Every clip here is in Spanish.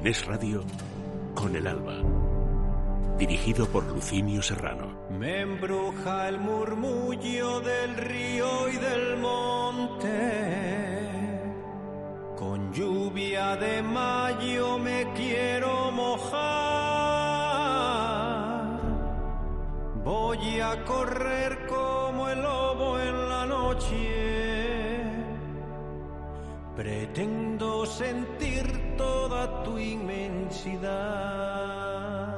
En Es Radio, Con el Alba. Dirigido por Lucinio Serrano. Me embruja el murmullo del río y del monte. Con lluvia de mayo me quiero mojar. Voy a correr como el lobo en la noche. Pretendo sentir toda tu inmensidad.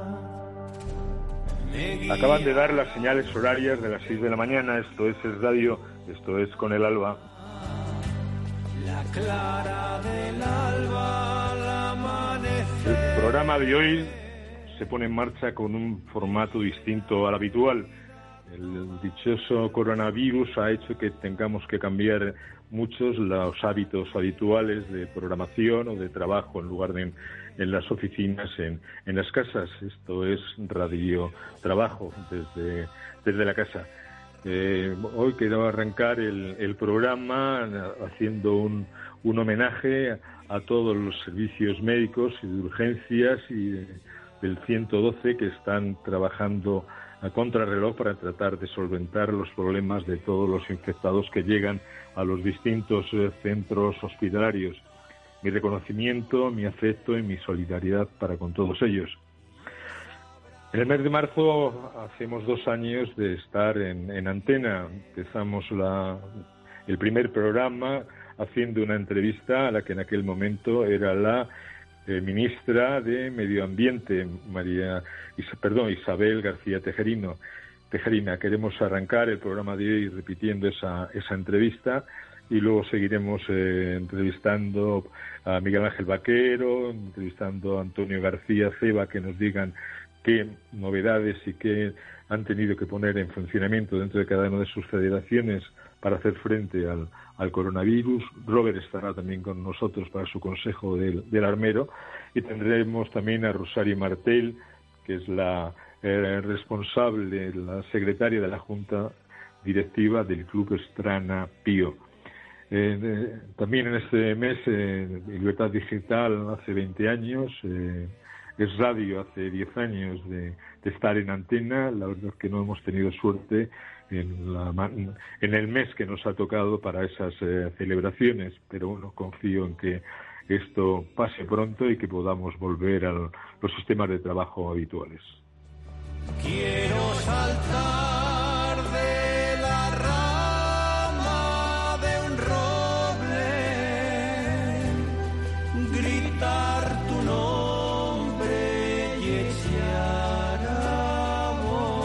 Acaban de dar las señales horarias de las 6 de la mañana. Esto es Es Radio, esto es Con el Alba. La clara del alba al amanecer. El programa de hoy se pone en marcha con un formato distinto al habitual. El dichoso coronavirus ha hecho que tengamos que cambiar muchos los hábitos habituales de programación o de trabajo en lugar de en las oficinas, en las casas. Esto es radiotrabajo desde la casa. Hoy quiero arrancar el programa haciendo un homenaje a todos los servicios médicos y de urgencias y del 112 que están trabajando a contrarreloj para tratar de solventar los problemas de todos los infectados que llegan a los distintos centros hospitalarios. Mi reconocimiento, mi afecto y mi solidaridad para con todos ellos. En el mes de marzo hacemos 2 años de estar en antena. Empezamos el primer programa haciendo una entrevista a la que en aquel momento era la ministra de Medio Ambiente, Isabel García Tejerina. Queremos arrancar el programa de hoy repitiendo esa entrevista y luego seguiremos entrevistando a Miguel Ángel Vaquero, entrevistando a Antonio García Ceba, que nos digan qué novedades y qué han tenido que poner en funcionamiento dentro de cada una de sus federaciones para hacer frente al coronavirus. Robert estará también con nosotros para su consejo del armero, y tendremos también a Rosario Martel, que es la responsable, la secretaria de la Junta Directiva del Club Estrana Pío. También en este mes, Libertad Digital hace 20 años, Es Radio hace 10 años de estar en antena. La verdad es que no hemos tenido suerte en el mes que nos ha tocado para esas celebraciones, pero bueno, confío en que esto pase pronto y que podamos volver a los sistemas de trabajo habituales. Quiero saltar de la rama de un roble, gritar tu nombre y echar a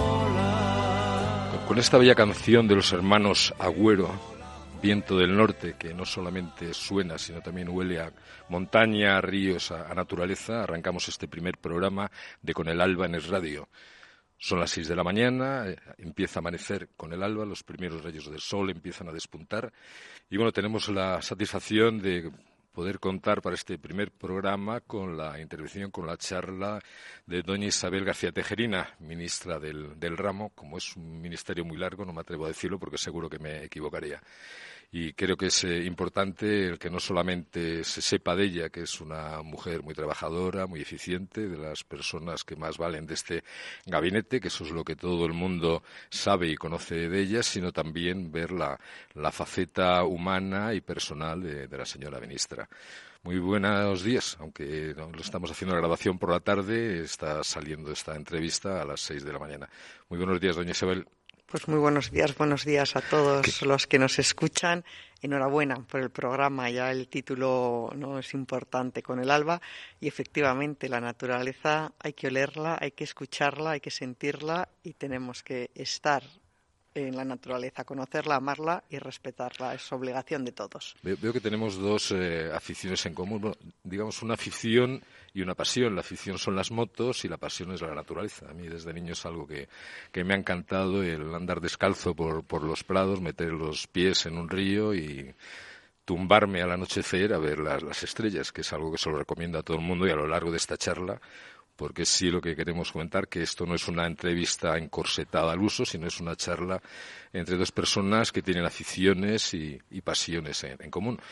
volar. Con esta bella canción de los hermanos Agüero, Viento del Norte, que no solamente suena, sino también huele a montaña, a ríos, a naturaleza, arrancamos este primer programa de Con el Alba en Es Radio. Son las 6 de la mañana, empieza a amanecer con el alba, los primeros rayos del sol empiezan a despuntar. Y bueno, tenemos la satisfacción de poder contar para este primer programa con la intervención, con la charla de doña Isabel García Tejerina, ministra del ramo. Como es un ministerio muy largo, no me atrevo a decirlo porque seguro que me equivocaría. Y creo que es importante el que no solamente se sepa de ella, que es una mujer muy trabajadora, muy eficiente, de las personas que más valen de este gabinete, que eso es lo que todo el mundo sabe y conoce de ella, sino también ver la faceta humana y personal de la señora ministra. Muy buenos días, aunque no lo estamos haciendo la grabación por la tarde, está saliendo esta entrevista a las 6 de la mañana. Muy buenos días, doña Isabel. Pues muy buenos días a todos los que nos escuchan. Enhorabuena por el programa, ya el título no es importante, Con el Alba, y efectivamente la naturaleza hay que olerla, hay que escucharla, hay que sentirla y tenemos que estar en la naturaleza, conocerla, amarla y respetarla, es obligación de todos. Veo que tenemos dos aficiones en común, bueno, digamos una afición y una pasión. La afición son las motos y la pasión es la naturaleza. A mí desde niño es algo que me ha encantado, el andar descalzo por los prados, meter los pies en un río y tumbarme al anochecer a ver las estrellas, que es algo que se lo recomiendo a todo el mundo, y a lo largo de esta charla, porque sí lo que queremos comentar, que esto no es una entrevista encorsetada al uso, sino es una charla entre dos personas que tienen aficiones y pasiones en común.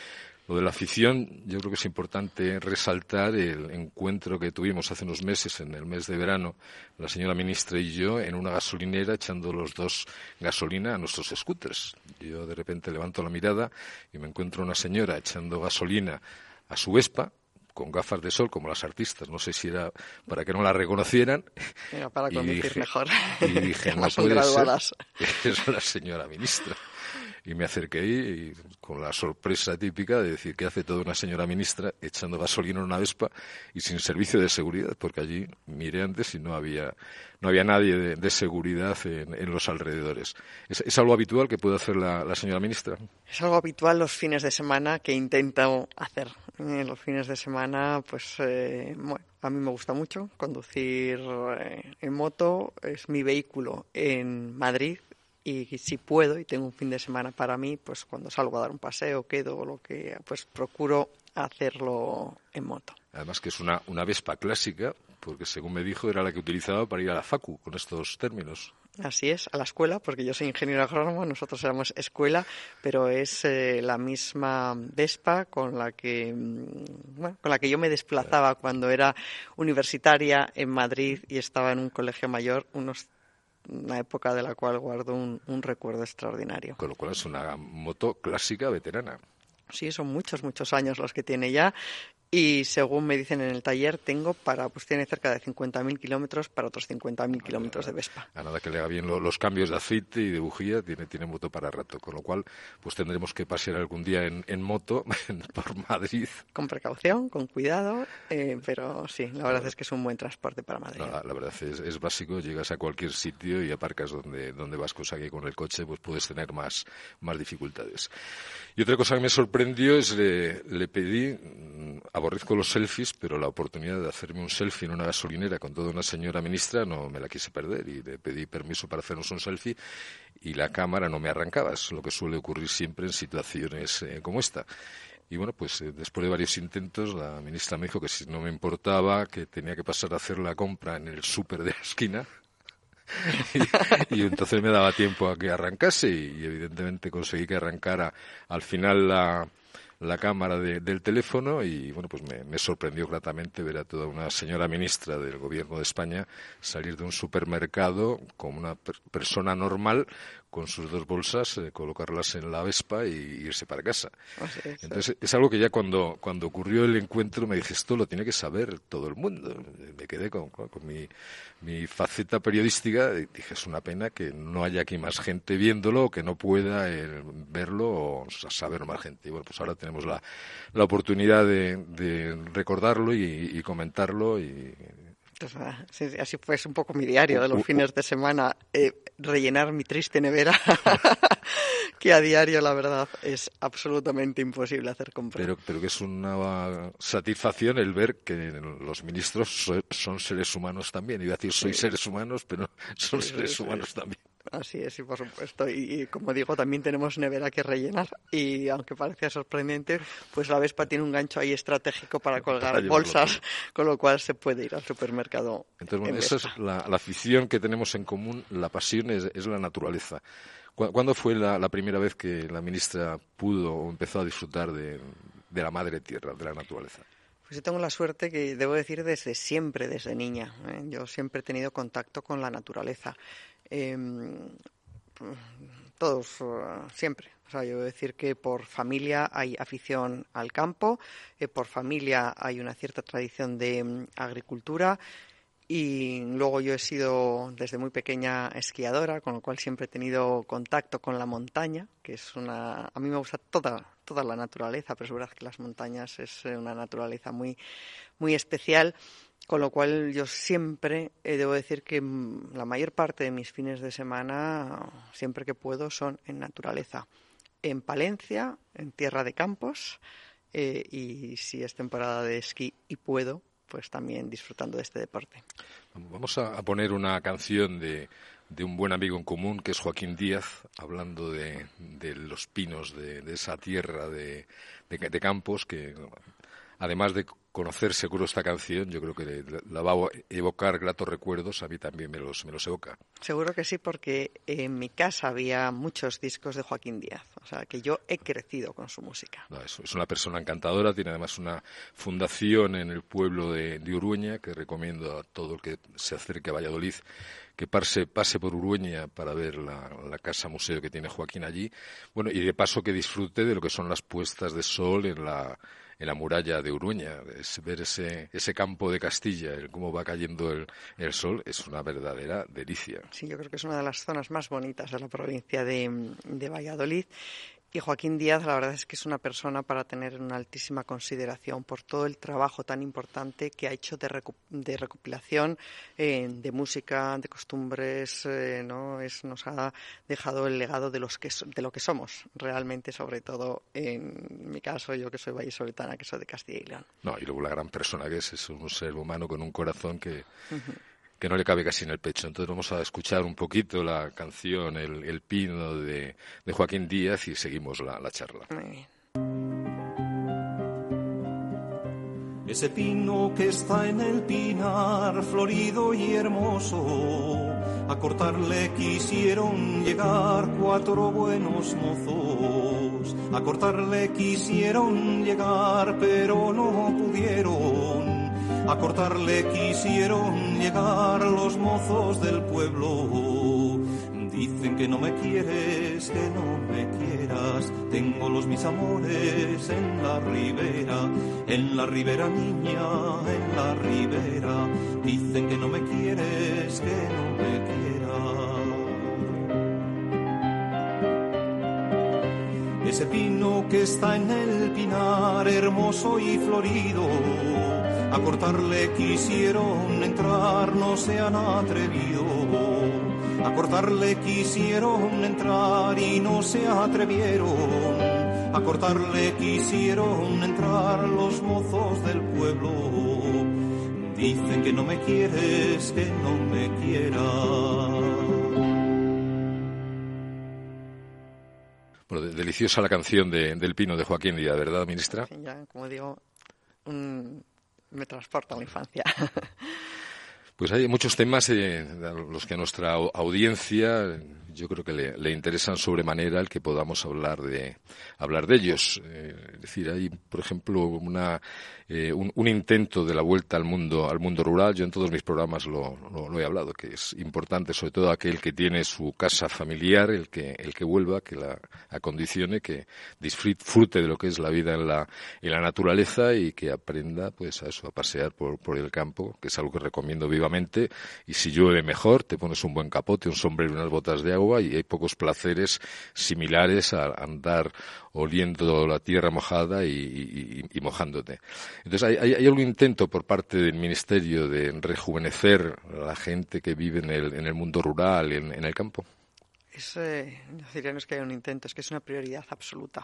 Lo de la afición, yo creo que es importante resaltar el encuentro que tuvimos hace unos meses, en el mes de verano, la señora ministra y yo, en una gasolinera, echando los dos gasolina a nuestros scooters. Yo de repente levanto la mirada y me encuentro una señora echando gasolina a su Vespa, con gafas de sol, como las artistas. No sé si era para que no la reconocieran. Era para conducir mejor. Y dije, no puede ser, es la señora ministra. Y me acerqué y con la sorpresa típica de decir, ¿qué hace toda una señora ministra echando gasolina en una Vespa y sin servicio de seguridad? Porque allí miré antes y no había nadie de seguridad en los alrededores. ¿Es algo habitual que puede hacer la señora ministra? Es algo habitual los fines de semana que intento hacer. Los fines de semana, pues, bueno, a mí me gusta mucho conducir en moto. Es mi vehículo en Madrid. Y si puedo y tengo un fin de semana para mí, pues cuando salgo a dar un paseo, quedo o lo que, pues procuro hacerlo en moto. Además que es una Vespa clásica, porque según me dijo era la que utilizaba para ir a la facu con estos términos. Así es, a la escuela, porque yo soy ingeniero agrónomo, nosotros éramos escuela, pero es la misma Vespa con la que yo me desplazaba cuando era universitaria en Madrid y estaba en un colegio mayor, una época de la cual guardo un recuerdo extraordinario. Con lo cual es una moto clásica veterana. Sí, son muchos años los que tiene ya. Y según me dicen en el taller, tiene cerca de 50.000 kilómetros para otros 50.000 kilómetros de Vespa. A nada que le haga bien los cambios de aceite y de bujía, tiene moto para rato. Con lo cual, pues tendremos que pasear algún día en moto por Madrid. Con precaución, con cuidado, pero sí, la verdad es que es un buen transporte para Madrid. No, la verdad es básico, llegas a cualquier sitio y aparcas donde vas, cosa que con el coche pues puedes tener más dificultades. Y otra cosa que me sorprendió es le pedí, aborrezco los selfies, pero la oportunidad de hacerme un selfie en una gasolinera con toda una señora ministra no me la quise perder y le pedí permiso para hacernos un selfie y la cámara no me arrancaba, es lo que suele ocurrir siempre en situaciones como esta. Y bueno, pues después de varios intentos, la ministra me dijo que si no me importaba, que tenía que pasar a hacer la compra en el súper de la esquina. y entonces me daba tiempo a que arrancase y evidentemente conseguí que arrancara al final la cámara del teléfono y bueno, pues me sorprendió gratamente ver a toda una señora ministra del gobierno de España salir de un supermercado como una persona normal con sus dos bolsas, colocarlas en la Vespa y irse para casa. Entonces es algo que ya cuando ocurrió el encuentro me dije, esto lo tiene que saber todo el mundo. Me quedé con mi faceta periodística y dije, es una pena que no haya aquí más gente viéndolo o que no pueda verlo o saber más gente. Y bueno, pues ahora tenemos la oportunidad de recordarlo y comentarlo y... Sí, así fue, es un poco mi diario de los fines de semana, rellenar mi triste nevera, que a diario, la verdad, es absolutamente imposible hacer compras. Pero que es una satisfacción el ver que los ministros son seres humanos también. Iba a decir, soy seres humanos, pero son seres humanos también. Así es, y por supuesto. Y como digo, también tenemos nevera que rellenar. Y aunque parezca sorprendente, pues la Vespa tiene un gancho ahí estratégico para colgar bolsas, con lo cual se puede ir al supermercado. Entonces, bueno, esa es la afición que tenemos en común, la pasión es la naturaleza. ¿Cuándo fue la primera vez que la ministra pudo o empezó a disfrutar de la madre tierra, de la naturaleza? Pues yo tengo la suerte que, debo decir, desde siempre, desde niña. Yo siempre he tenido contacto con la naturaleza. Todos, siempre. O sea, yo debo decir que por familia hay afición al campo, por familia hay una cierta tradición de agricultura y luego yo he sido desde muy pequeña esquiadora, con lo cual siempre he tenido contacto con la montaña, que es a mí me gusta toda la naturaleza, pero es verdad que las montañas es una naturaleza muy, muy especial. Con lo cual yo siempre debo decir que la mayor parte de mis fines de semana, siempre que puedo, son en naturaleza. En Palencia, en tierra de campos, y si es temporada de esquí y puedo, pues también disfrutando de este deporte. Vamos a poner una canción de un buen amigo en común, que es Joaquín Díaz, hablando de los pinos, de esa tierra de campos que... además de conocer seguro esta canción, yo creo que la va a evocar gratos recuerdos, a mí también me los evoca. Seguro que sí, porque en mi casa había muchos discos de Joaquín Díaz, o sea que yo he crecido con su música. No, es una persona encantadora, tiene además una fundación en el pueblo de Urueña, que recomiendo a todo el que se acerque a Valladolid que pase por Urueña para ver la casa museo que tiene Joaquín allí. Bueno, y de paso que disfrute de lo que son las puestas de sol en la muralla de Urueña. Ver ese campo de Castilla, cómo va cayendo el sol, es una verdadera delicia. Sí, yo creo que es una de las zonas más bonitas de la provincia de Valladolid. Y Joaquín Díaz, la verdad es que es una persona para tener una altísima consideración por todo el trabajo tan importante que ha hecho de recopilación de música, de costumbres, ¿no? Nos ha dejado el legado de lo que somos realmente, sobre todo en mi caso, yo que soy vallisoletana, que soy de Castilla y León. No, y luego la gran persona que es un ser humano con un corazón que no le cabe casi en el pecho. Entonces vamos a escuchar un poquito la canción El Pino de Joaquín Díaz y seguimos la charla. Muy bien. Ese pino que está en el pinar, florido y hermoso, a cortarle quisieron llegar 4 buenos mozos. A cortarle quisieron llegar, pero no pudieron. A cortarle quisieron llegar los mozos del pueblo. Dicen que no me quieres, que no me quieras. Tengo mis amores en la ribera niña, en la ribera. Dicen que no me quieres, que no me quieras. Ese pino que está en el pinar, hermoso y florido, a cortarle quisieron entrar, no se han atrevido. A cortarle quisieron entrar y no se atrevieron. A cortarle quisieron entrar los mozos del pueblo. Dicen que no me quieres, que no me quieras. Bueno, deliciosa la canción del Pino de Joaquín Díaz, ¿verdad, ministra? Sí, ya, como digo, me transporta a la infancia. Pues hay muchos temas a los que a nuestra audiencia yo creo que le interesan sobremanera el que podamos hablar de ellos. Es decir, hay, por ejemplo, un intento de la vuelta al mundo rural. Yo en todos mis programas lo he hablado, que es importante, sobre todo aquel que tiene su casa familiar, el que vuelva, que la acondicione, que disfrute de lo que es la vida en la naturaleza y que aprenda, pues, a pasear por el campo, que es algo que recomiendo vivamente. Y si llueve mejor, te pones un buen capote, un sombrero y unas botas de agua, y hay pocos placeres similares a andar oliendo la tierra mojada y mojándote. Entonces hay un intento por parte del Ministerio de rejuvenecer a la gente que vive en el mundo rural, en el campo. No es que haya un intento, es que es una prioridad absoluta.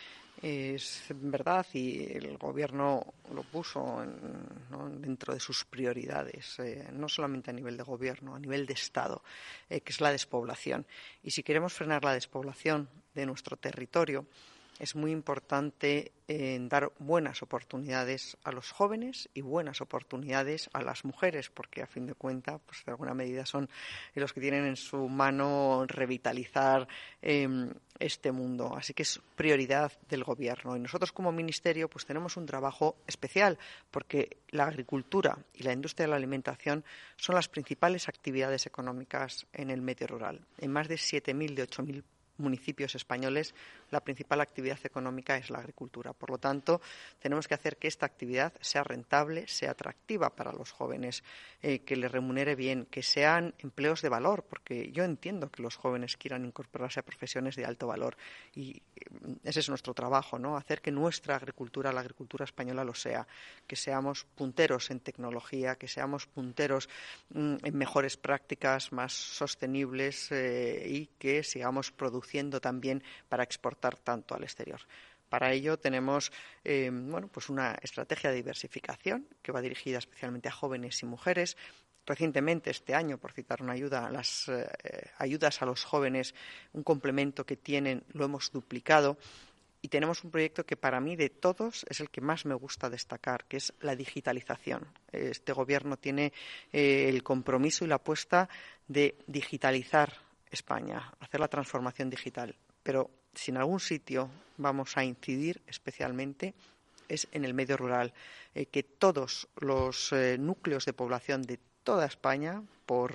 Es verdad, y el Gobierno lo puso dentro de sus prioridades, no solamente a nivel de Gobierno, a nivel de Estado, que es la despoblación. Y si queremos frenar la despoblación de nuestro territorio, es muy importante dar buenas oportunidades a los jóvenes y buenas oportunidades a las mujeres, porque a fin de cuentas, pues de alguna medida son los que tienen en su mano revitalizar este mundo. Así que es prioridad del Gobierno. Y nosotros como Ministerio pues tenemos un trabajo especial, porque la agricultura y la industria de la alimentación son las principales actividades económicas en el medio rural. En más de 7.000 de 8.000 municipios españoles, la principal actividad económica es la agricultura. Por lo tanto, tenemos que hacer que esta actividad sea rentable, sea atractiva para los jóvenes, que les remunere bien, que sean empleos de valor, porque yo entiendo que los jóvenes quieran incorporarse a profesiones de alto valor y ese es nuestro trabajo, ¿no? Hacer que nuestra agricultura, la agricultura española, lo sea, que seamos punteros en tecnología, que seamos punteros en mejores prácticas, más sostenibles y que sigamos produciendo también para exportar tanto al exterior. Para ello tenemos pues una estrategia de diversificación que va dirigida especialmente a jóvenes y mujeres. Recientemente, este año, por citar una ayuda, las ayudas a los jóvenes, un complemento que tienen, lo hemos duplicado. Y tenemos un proyecto que para mí de todos es el que más me gusta destacar, que es la digitalización. Este gobierno tiene el compromiso y la apuesta de digitalizar España, hacer la transformación digital. Pero si en algún sitio vamos a incidir especialmente es en el medio rural, que todos los núcleos de población de toda España,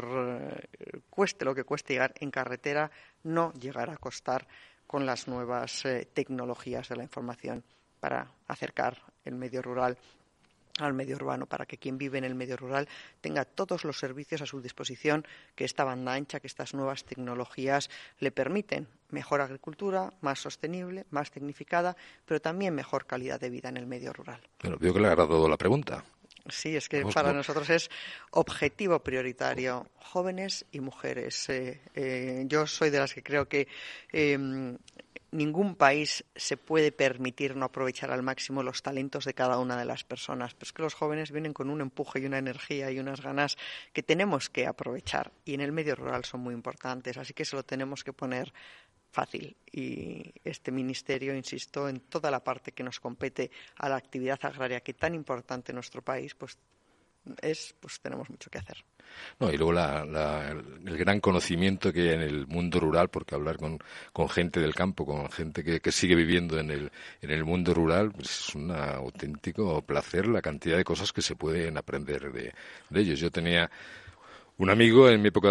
cueste lo que cueste llegar en carretera, no llegará a costar con las nuevas tecnologías de la información para acercar el medio rural al medio urbano, para que quien vive en el medio rural tenga todos los servicios a su disposición que esta banda ancha, que estas nuevas tecnologías le permiten. Mejor agricultura, más sostenible, más tecnificada, pero también mejor calidad de vida en el medio rural. Bueno, veo que le ha agradado la pregunta. Sí, es que para nosotros es objetivo prioritario, jóvenes y mujeres. Yo soy de las que creo que ningún país se puede permitir no aprovechar al máximo los talentos de cada una de las personas. Pero es que los jóvenes vienen con un empuje y una energía y unas ganas que tenemos que aprovechar. Y en el medio rural son muy importantes, así que se lo tenemos que poner fácil. Y este ministerio, insisto, en toda la parte que nos compete a la actividad agraria, que tan importante en nuestro país, pues tenemos mucho que hacer. No, y luego el gran conocimiento que hay en el mundo rural, porque hablar con gente del campo, con gente que sigue viviendo en el mundo rural, pues es un auténtico placer la cantidad de cosas que se pueden aprender de ellos. Yo tenía un amigo en mi época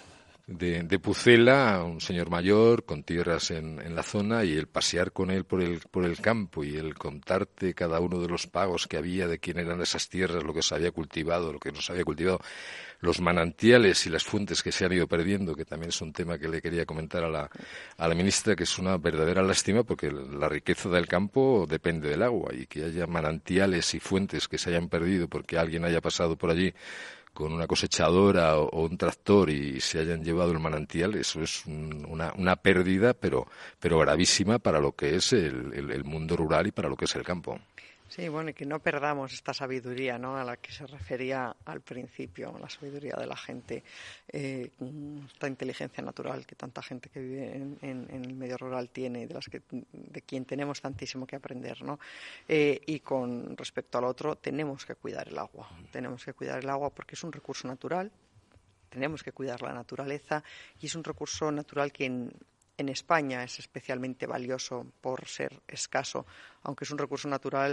de Pucela, un señor mayor con tierras en la zona, y el pasear con él por el campo y el contarte cada uno de los pagos que había, de quién eran esas tierras, lo que se había cultivado, lo que no se había cultivado, los manantiales y las fuentes que se han ido perdiendo, que también es un tema que le quería comentar a la ministra, que es una verdadera lástima, porque la riqueza del campo depende del agua, y que haya manantiales y fuentes que se hayan perdido porque alguien haya pasado por allí con una cosechadora o un tractor y se hayan llevado el manantial, eso es una pérdida, pero gravísima para lo que es el mundo rural y para lo que es el campo. Sí, bueno, y que no perdamos esta sabiduría, ¿no?, a la que se refería al principio, la sabiduría de la gente, esta inteligencia natural que tanta gente que vive en el medio rural tiene, de quien tenemos tantísimo que aprender, ¿no? Y con respecto al otro, tenemos que cuidar el agua porque es un recurso natural, tenemos que cuidar la naturaleza, y es un recurso natural que en España es especialmente valioso por ser escaso, aunque es un recurso natural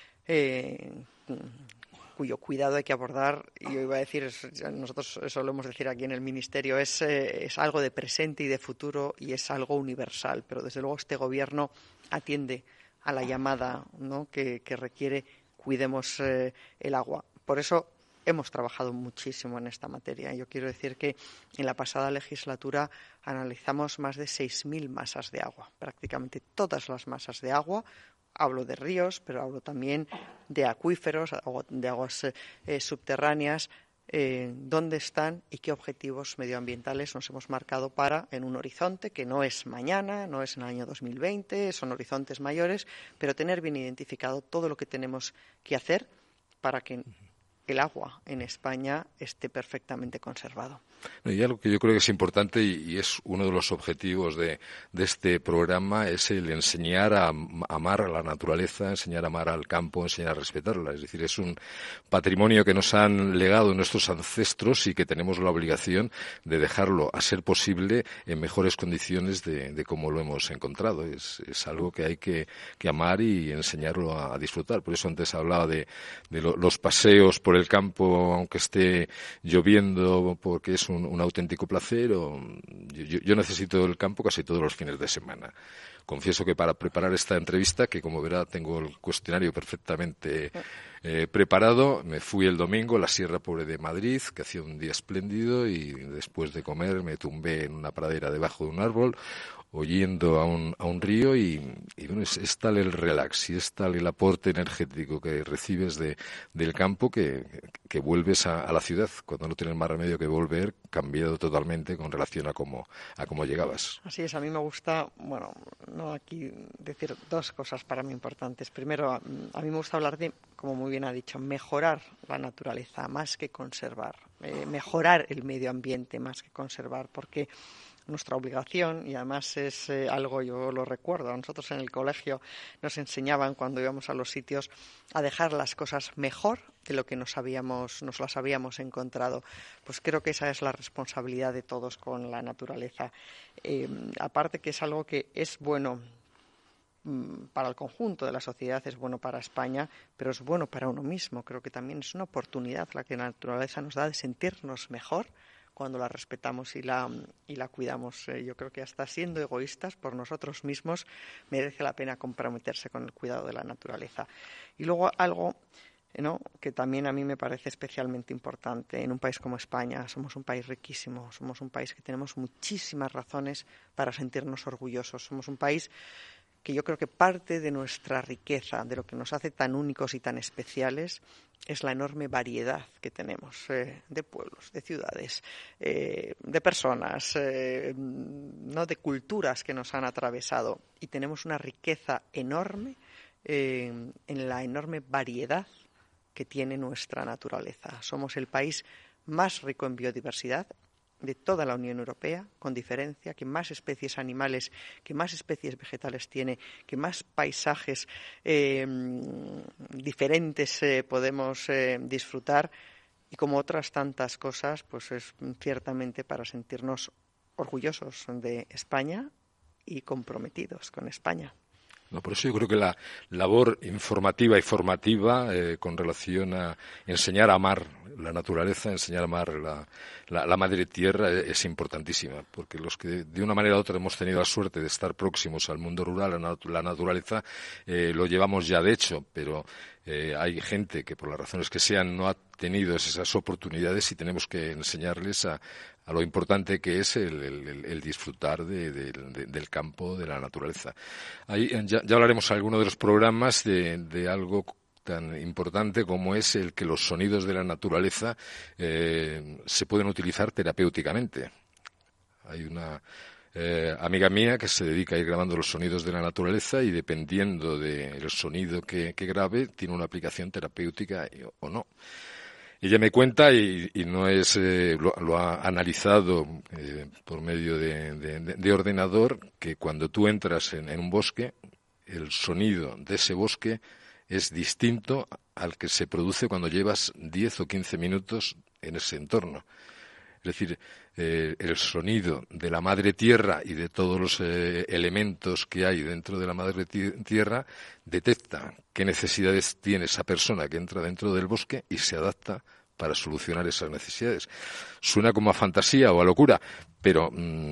cuyo cuidado hay que abordar, y yo iba a decir, nosotros solemos decir aquí en el Ministerio, es algo de presente y de futuro, y es algo universal, pero desde luego este Gobierno atiende a la llamada, ¿no?, que requiere cuidemos el agua. Por eso hemos trabajado muchísimo en esta materia. Yo quiero decir que en la pasada legislatura analizamos más de 6.000 masas de agua, prácticamente todas las masas de agua. Hablo de ríos, pero hablo también de acuíferos, de aguas subterráneas, dónde están y qué objetivos medioambientales nos hemos marcado en un horizonte que no es mañana, no es en el año 2020, son horizontes mayores, pero tener bien identificado todo lo que tenemos que hacer para que el agua en España esté perfectamente conservado. Y algo que yo creo que es importante y es uno de los objetivos de este programa es el enseñar a amar a la naturaleza, enseñar a amar al campo, enseñar a respetarla. Es decir, es un patrimonio que nos han legado nuestros ancestros y que tenemos la obligación de dejarlo, a ser posible, en mejores condiciones de cómo lo hemos encontrado. Es algo que hay que amar y enseñarlo a disfrutar. Por eso antes hablaba de los paseos por el campo, aunque esté lloviendo, porque es un auténtico placer. Yo necesito el campo casi todos los fines de semana. Confieso que para preparar esta entrevista, que como verá tengo el cuestionario perfectamente preparado, me fui el domingo a la Sierra Pobre de Madrid, que hacía un día espléndido, y después de comer me tumbé en una pradera debajo de un árbol, oyendo a un río, y bueno, es tal el relax y es tal el aporte energético que recibes del campo que vuelves a la ciudad cuando no tienes más remedio que volver cambiado totalmente con relación a cómo llegabas. Así es, a mí me gusta, no aquí decir dos cosas para mí importantes. Primero, a mí me gusta hablar de como muy bien ha dicho, mejorar la naturaleza más que conservar, mejorar el medio ambiente más que conservar, porque nuestra obligación, y además es algo, yo lo recuerdo, a nosotros en el colegio nos enseñaban cuando íbamos a los sitios a dejar las cosas mejor de lo que nos las habíamos encontrado. Pues creo que esa es la responsabilidad de todos con la naturaleza. Aparte que es algo que es bueno para el conjunto de la sociedad, es bueno para España, pero es bueno para uno mismo. Creo que también es una oportunidad la que la naturaleza nos da de sentirnos mejor cuando la respetamos y la cuidamos. Yo creo que hasta siendo egoístas por nosotros mismos merece la pena comprometerse con el cuidado de la naturaleza. Y luego algo, ¿no?, que también a mí me parece especialmente importante en un país como España. Somos un país riquísimo, somos un país que tenemos muchísimas razones para sentirnos orgullosos. Somos un país que yo creo que parte de nuestra riqueza, de lo que nos hace tan únicos y tan especiales, es la enorme variedad que tenemos de pueblos, de ciudades, de personas, no, de culturas que nos han atravesado. Y tenemos una riqueza enorme en la enorme variedad que tiene nuestra naturaleza. Somos el país más rico en biodiversidad de toda la Unión Europea, con diferencia, que más especies animales, que más especies vegetales tiene, que más paisajes diferentes podemos disfrutar, y como otras tantas cosas, pues es ciertamente para sentirnos orgullosos de España y comprometidos con España. No, por eso yo creo que la labor informativa y formativa con relación a enseñar a amar la naturaleza, enseñar a amar la madre tierra es importantísima, porque los que de una manera u otra hemos tenido la suerte de estar próximos al mundo rural, a la naturaleza, lo llevamos ya de hecho, pero hay gente que por las razones que sean no ha tenido esas oportunidades y tenemos que enseñarles a lo importante que es el disfrutar del campo, de la naturaleza. Ahí ya hablaremos en alguno de los programas de algo tan importante como es el que los sonidos de la naturaleza se pueden utilizar terapéuticamente. Hay una amiga mía que se dedica a ir grabando los sonidos de la naturaleza y dependiendo del sonido que grabe tiene una aplicación terapéutica o no. Ella me cuenta y no es lo ha analizado por medio de ordenador, que cuando tú entras en un bosque, el sonido de ese bosque es distinto al que se produce cuando llevas 10 o 15 minutos en ese entorno. Es decir, el sonido de la madre tierra y de todos los elementos que hay dentro de la madre tierra detecta qué necesidades tiene esa persona que entra dentro del bosque y se adapta para solucionar esas necesidades. Suena como a fantasía o a locura, pero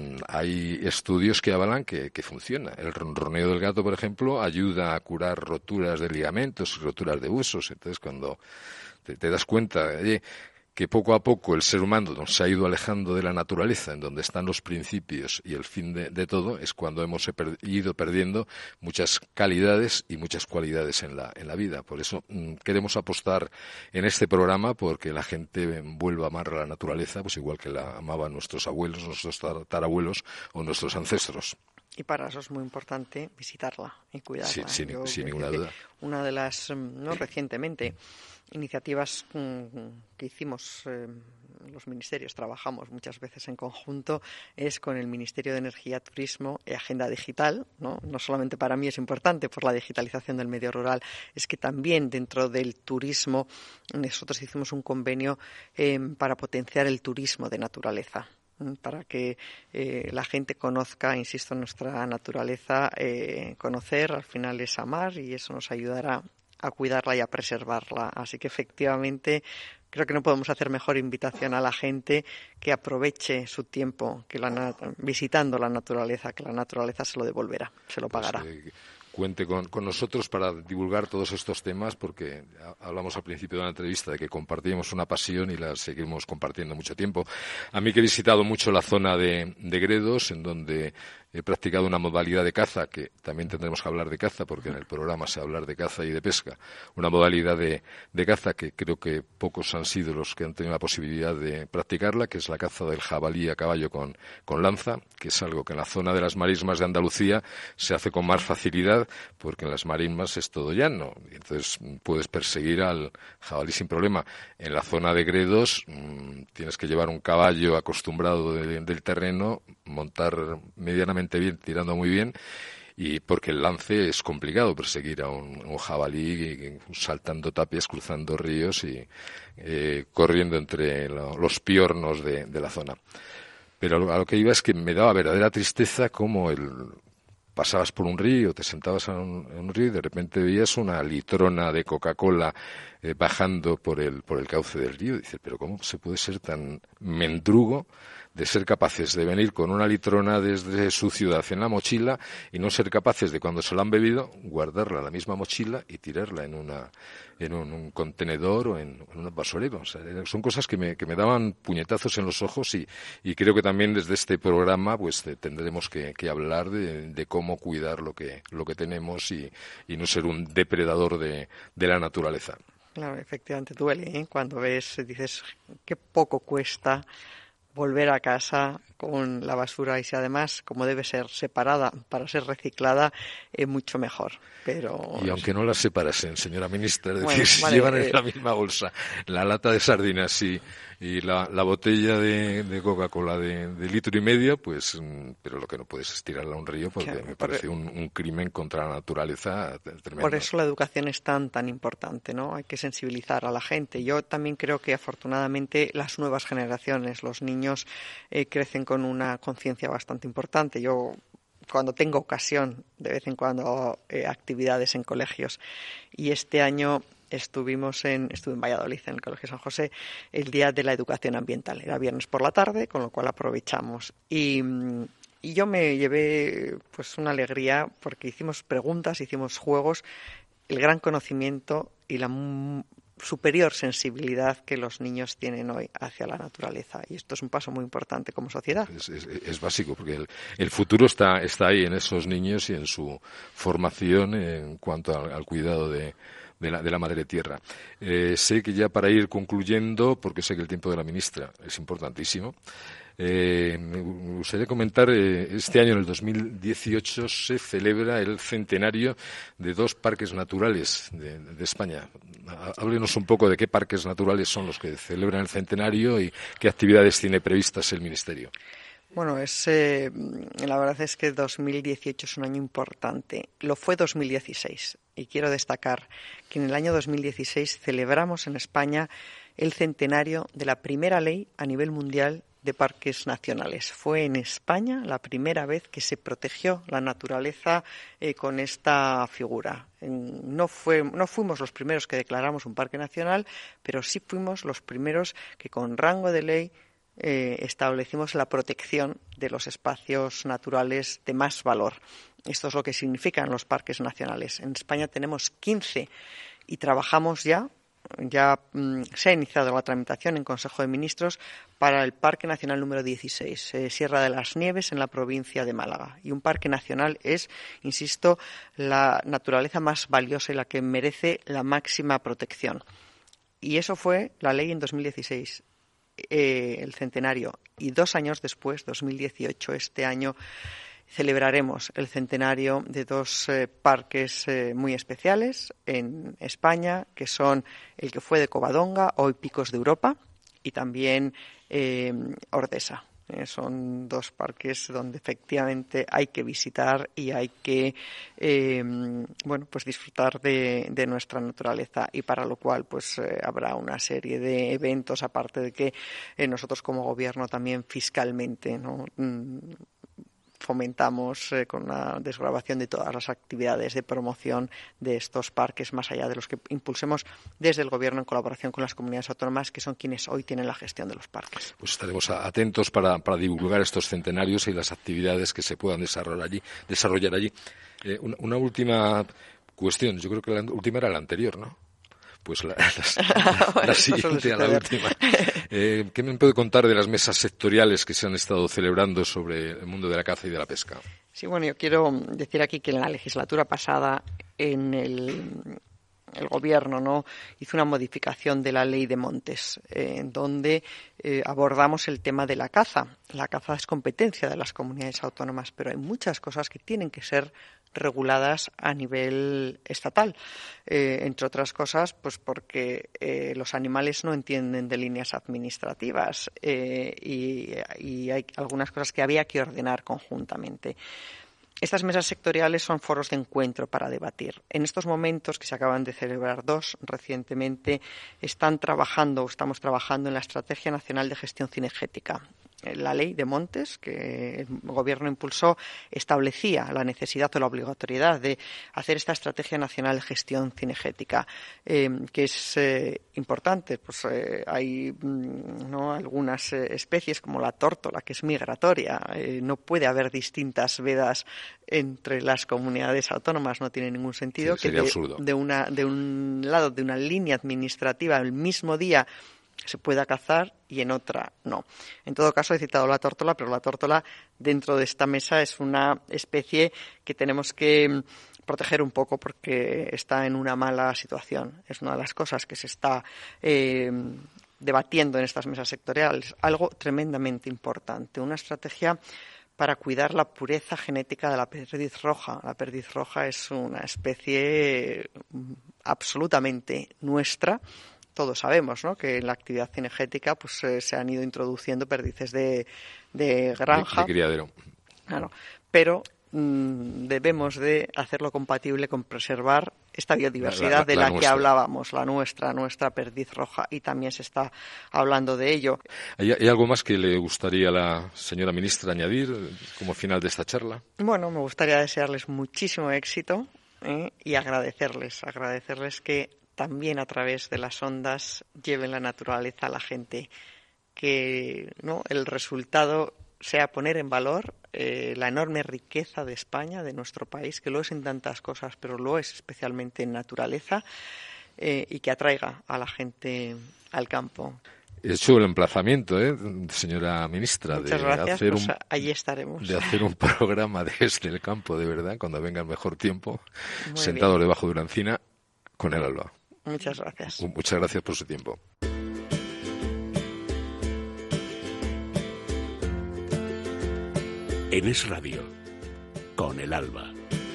hay estudios que avalan que funciona. El ronroneo del gato, por ejemplo, ayuda a curar roturas de ligamentos y roturas de huesos. Entonces, cuando te das cuenta que poco a poco el ser humano se ha ido alejando de la naturaleza, en donde están los principios y el fin de todo, es cuando hemos ido perdiendo muchas calidades y muchas cualidades en la vida. Por eso queremos apostar en este programa porque la gente vuelva a amar a la naturaleza, pues igual que la amaban nuestros abuelos, nuestros tatarabuelos o nuestros ancestros. Y para eso es muy importante visitarla y cuidarla. Sí, sin ninguna duda. Una de las, no recientemente, iniciativas que hicimos los ministerios, trabajamos muchas veces en conjunto, es con el Ministerio de Energía, Turismo y Agenda Digital, ¿no? No solamente para mí es importante por la digitalización del medio rural, es que también dentro del turismo nosotros hicimos un convenio para potenciar el turismo de naturaleza, para que la gente conozca, insisto, nuestra naturaleza. Conocer al final es amar y eso nos ayudará a cuidarla y a preservarla. Así que efectivamente creo que no podemos hacer mejor invitación a la gente que aproveche su tiempo visitando la naturaleza, que la naturaleza se lo devolverá, se lo pagará. Cuente con nosotros para divulgar todos estos temas, porque hablamos al principio de la entrevista de que compartimos una pasión y la seguimos compartiendo mucho tiempo. A mí que he visitado mucho la zona de Gredos, en donde He practicado una modalidad de caza, que también tendremos que hablar de caza, porque en el programa se va a hablar de caza y de pesca. Una modalidad de caza que creo que pocos han sido los que han tenido la posibilidad de practicarla, que es la caza del jabalí a caballo con lanza, que es algo que en la zona de las marismas de Andalucía se hace con más facilidad, porque en las marismas es todo llano. Y entonces puedes perseguir al jabalí sin problema. En la zona de Gredos tienes que llevar un caballo acostumbrado del terreno, montar medianamente bien, tirando muy bien, y porque el lance es complicado, perseguir a un jabalí saltando tapias, cruzando ríos y corriendo entre los piornos de la zona. Pero a lo que iba es que me daba verdadera tristeza como pasabas por un río, te sentabas en un río y de repente veías una litrona de Coca-Cola bajando por el cauce del río. Y dices, pero ¿cómo se puede ser tan mendrugo de ser capaces de venir con una litrona desde su ciudad en la mochila y no ser capaces de, cuando se la han bebido, guardarla en la misma mochila y tirarla en un contenedor o en un basurero? O sea, son cosas que me daban puñetazos en los ojos y creo que también desde este programa pues tendremos que hablar de cómo cuidar lo que tenemos y no ser un depredador de la naturaleza. Claro, efectivamente duele, ¿eh? Cuando dices, qué poco cuesta volver a casa con la basura, y si además, como debe ser separada para ser reciclada, mucho mejor. Pero y aunque no las separasen, señora ministra, es bueno, decir, si vale, llevan en la misma bolsa la lata de sardinas y la botella de Coca-Cola de litro y medio, pues, pero lo que no puedes es tirarla a un río, porque claro, me parece un crimen contra la naturaleza tremendo. Por eso la educación es tan importante, ¿no? Hay que sensibilizar a la gente. Yo también creo que afortunadamente las nuevas generaciones, los niños, crecen con una conciencia bastante importante. Yo, cuando tengo ocasión, de vez en cuando hago actividades en colegios, y este año estuve en Valladolid, en el Colegio San José, el Día de la Educación Ambiental. Era viernes por la tarde, con lo cual aprovechamos. Y yo me llevé pues una alegría porque hicimos preguntas, hicimos juegos, el gran conocimiento y la superior sensibilidad que los niños tienen hoy hacia la naturaleza. Y esto es un paso muy importante como sociedad. Es básico, porque el futuro está ahí en esos niños y en su formación en cuanto al cuidado de la madre tierra. Sé que ya para ir concluyendo, porque sé que el tiempo de la ministra es importantísimo, me gustaría comentar, este año, en el 2018, se celebra el centenario de 2 parques naturales de España. Háblenos un poco de qué parques naturales son los que celebran el centenario y qué actividades tiene previstas el Ministerio. Bueno, la verdad es que 2018 es un año importante. Lo fue 2016 y quiero destacar que en el año 2016 celebramos en España el centenario de la primera ley a nivel mundial de parques nacionales. Fue en España la primera vez que se protegió la naturaleza con esta figura. No fuimos los primeros que declaramos un parque nacional, pero sí fuimos los primeros que con rango de ley establecimos la protección de los espacios naturales de más valor. Esto es lo que significan los parques nacionales. En España tenemos 15 y trabajamos ya se ha iniciado la tramitación en Consejo de Ministros para el Parque Nacional número 16, Sierra de las Nieves, en la provincia de Málaga. Y un parque nacional es, insisto, la naturaleza más valiosa y la que merece la máxima protección. Y eso fue la ley en 2016, el centenario. Y 2 años después, 2018, este año, celebraremos el centenario de 2 parques muy especiales en España, que son el que fue de Covadonga, hoy Picos de Europa, y también Ordesa. Son 2 parques donde efectivamente hay que visitar y hay que pues disfrutar de nuestra naturaleza, y para lo cual pues habrá una serie de eventos, aparte de que nosotros como gobierno también fiscalmente, ¿no?, fomentamos con la desgravación de todas las actividades de promoción de estos parques, más allá de los que impulsemos desde el Gobierno en colaboración con las comunidades autónomas, que son quienes hoy tienen la gestión de los parques. Pues estaremos atentos para divulgar estos centenarios y las actividades que se puedan desarrollar allí. Una última cuestión, yo creo que la última era la anterior, ¿no? Pues la siguiente a la última. ¿Qué me puede contar de las mesas sectoriales que se han estado celebrando sobre el mundo de la caza y de la pesca? Sí, bueno, yo quiero decir aquí que en la legislatura pasada, en el Gobierno, ¿no?, hizo una modificación de la Ley de Montes, en donde abordamos el tema de la caza. La caza es competencia de las comunidades autónomas, pero hay muchas cosas que tienen que ser reguladas a nivel estatal, entre otras cosas, pues porque los animales no entienden de líneas administrativas y hay algunas cosas que había que ordenar conjuntamente. Estas mesas sectoriales son foros de encuentro para debatir. En estos momentos, que se acaban de celebrar 2 recientemente, estamos trabajando en la Estrategia Nacional de Gestión Cinegética. La Ley de Montes, que el Gobierno impulsó, establecía la necesidad o la obligatoriedad de hacer esta Estrategia Nacional de Gestión Cinegética, que es importante. Pues hay algunas especies, como la tórtola, que es migratoria. No puede haber distintas vedas entre las comunidades autónomas, no tiene ningún sentido. Sí, sería absurdo. De un lado de una línea administrativa el mismo día se pueda cazar y en otra no. En todo caso, he citado la tórtola, pero la tórtola dentro de esta mesa es una especie que tenemos que proteger un poco porque está en una mala situación. Es una de las cosas que se está debatiendo en estas mesas sectoriales. Algo tremendamente importante, una estrategia para cuidar la pureza genética de la perdiz roja. La perdiz roja es una especie absolutamente nuestra. Todos sabemos, ¿no?, que en la actividad cinegética pues se han ido introduciendo perdices de granja. De criadero. Claro, pero debemos de hacerlo compatible con preservar esta biodiversidad de la que hablábamos, la nuestra perdiz roja, y también se está hablando de ello. ¿Hay algo más que le gustaría a la señora ministra añadir como final de esta charla? Bueno, me gustaría desearles muchísimo éxito y agradecerles que también a través de las ondas lleven la naturaleza a la gente, que el resultado sea poner en valor la enorme riqueza de España, de nuestro país, que lo es en tantas cosas, pero lo es especialmente en naturaleza, y que atraiga a la gente al campo. He hecho el emplazamiento, señora ministra, Muchas gracias, pues allí estaremos. De hacer un programa desde el campo, de verdad, cuando venga el mejor tiempo, Muy sentado bien. debajo de una encina con el alba. Muchas gracias. Muchas gracias por su tiempo. En Es Radio, con el alba.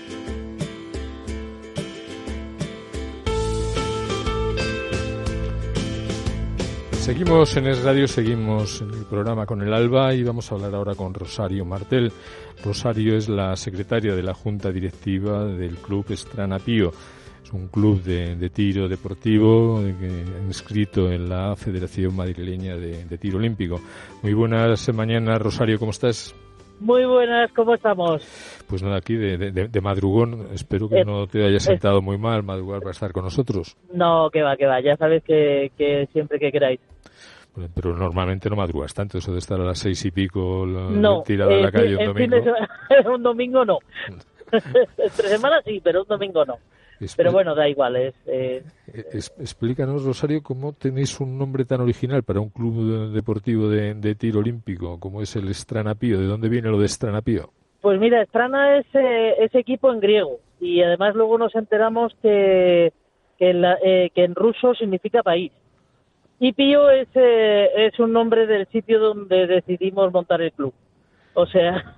Seguimos en Es Radio, seguimos en el programa con el alba y vamos a hablar ahora con Rosario Martel. Rosario es la secretaria de la Junta Directiva del Club Estrana Pío. Es un club de tiro deportivo inscrito en la Federación Madrileña de Tiro Olímpico. Muy buenas mañanas, Rosario, ¿cómo estás? Muy buenas, ¿cómo estamos? Pues nada, aquí de madrugón. Espero que no te haya sentado muy mal madrugar para estar con nosotros. No, que va, ya sabes que siempre que queráis. Bueno, pero normalmente no madrugas tanto, eso de estar a las 6 y pico No, tirado en la calle un domingo. Un domingo no. Entre semanas sí, pero un domingo no. Pero bueno, da igual. Explícanos, Rosario, cómo tenéis un nombre tan original para un club deportivo de tiro olímpico como es el Estrana Pío. ¿De dónde viene lo de Estrana Pío? Pues mira, Estrana es equipo en griego, y además luego nos enteramos que en ruso significa país. Y Pío es un nombre del sitio donde decidimos montar el club. O sea,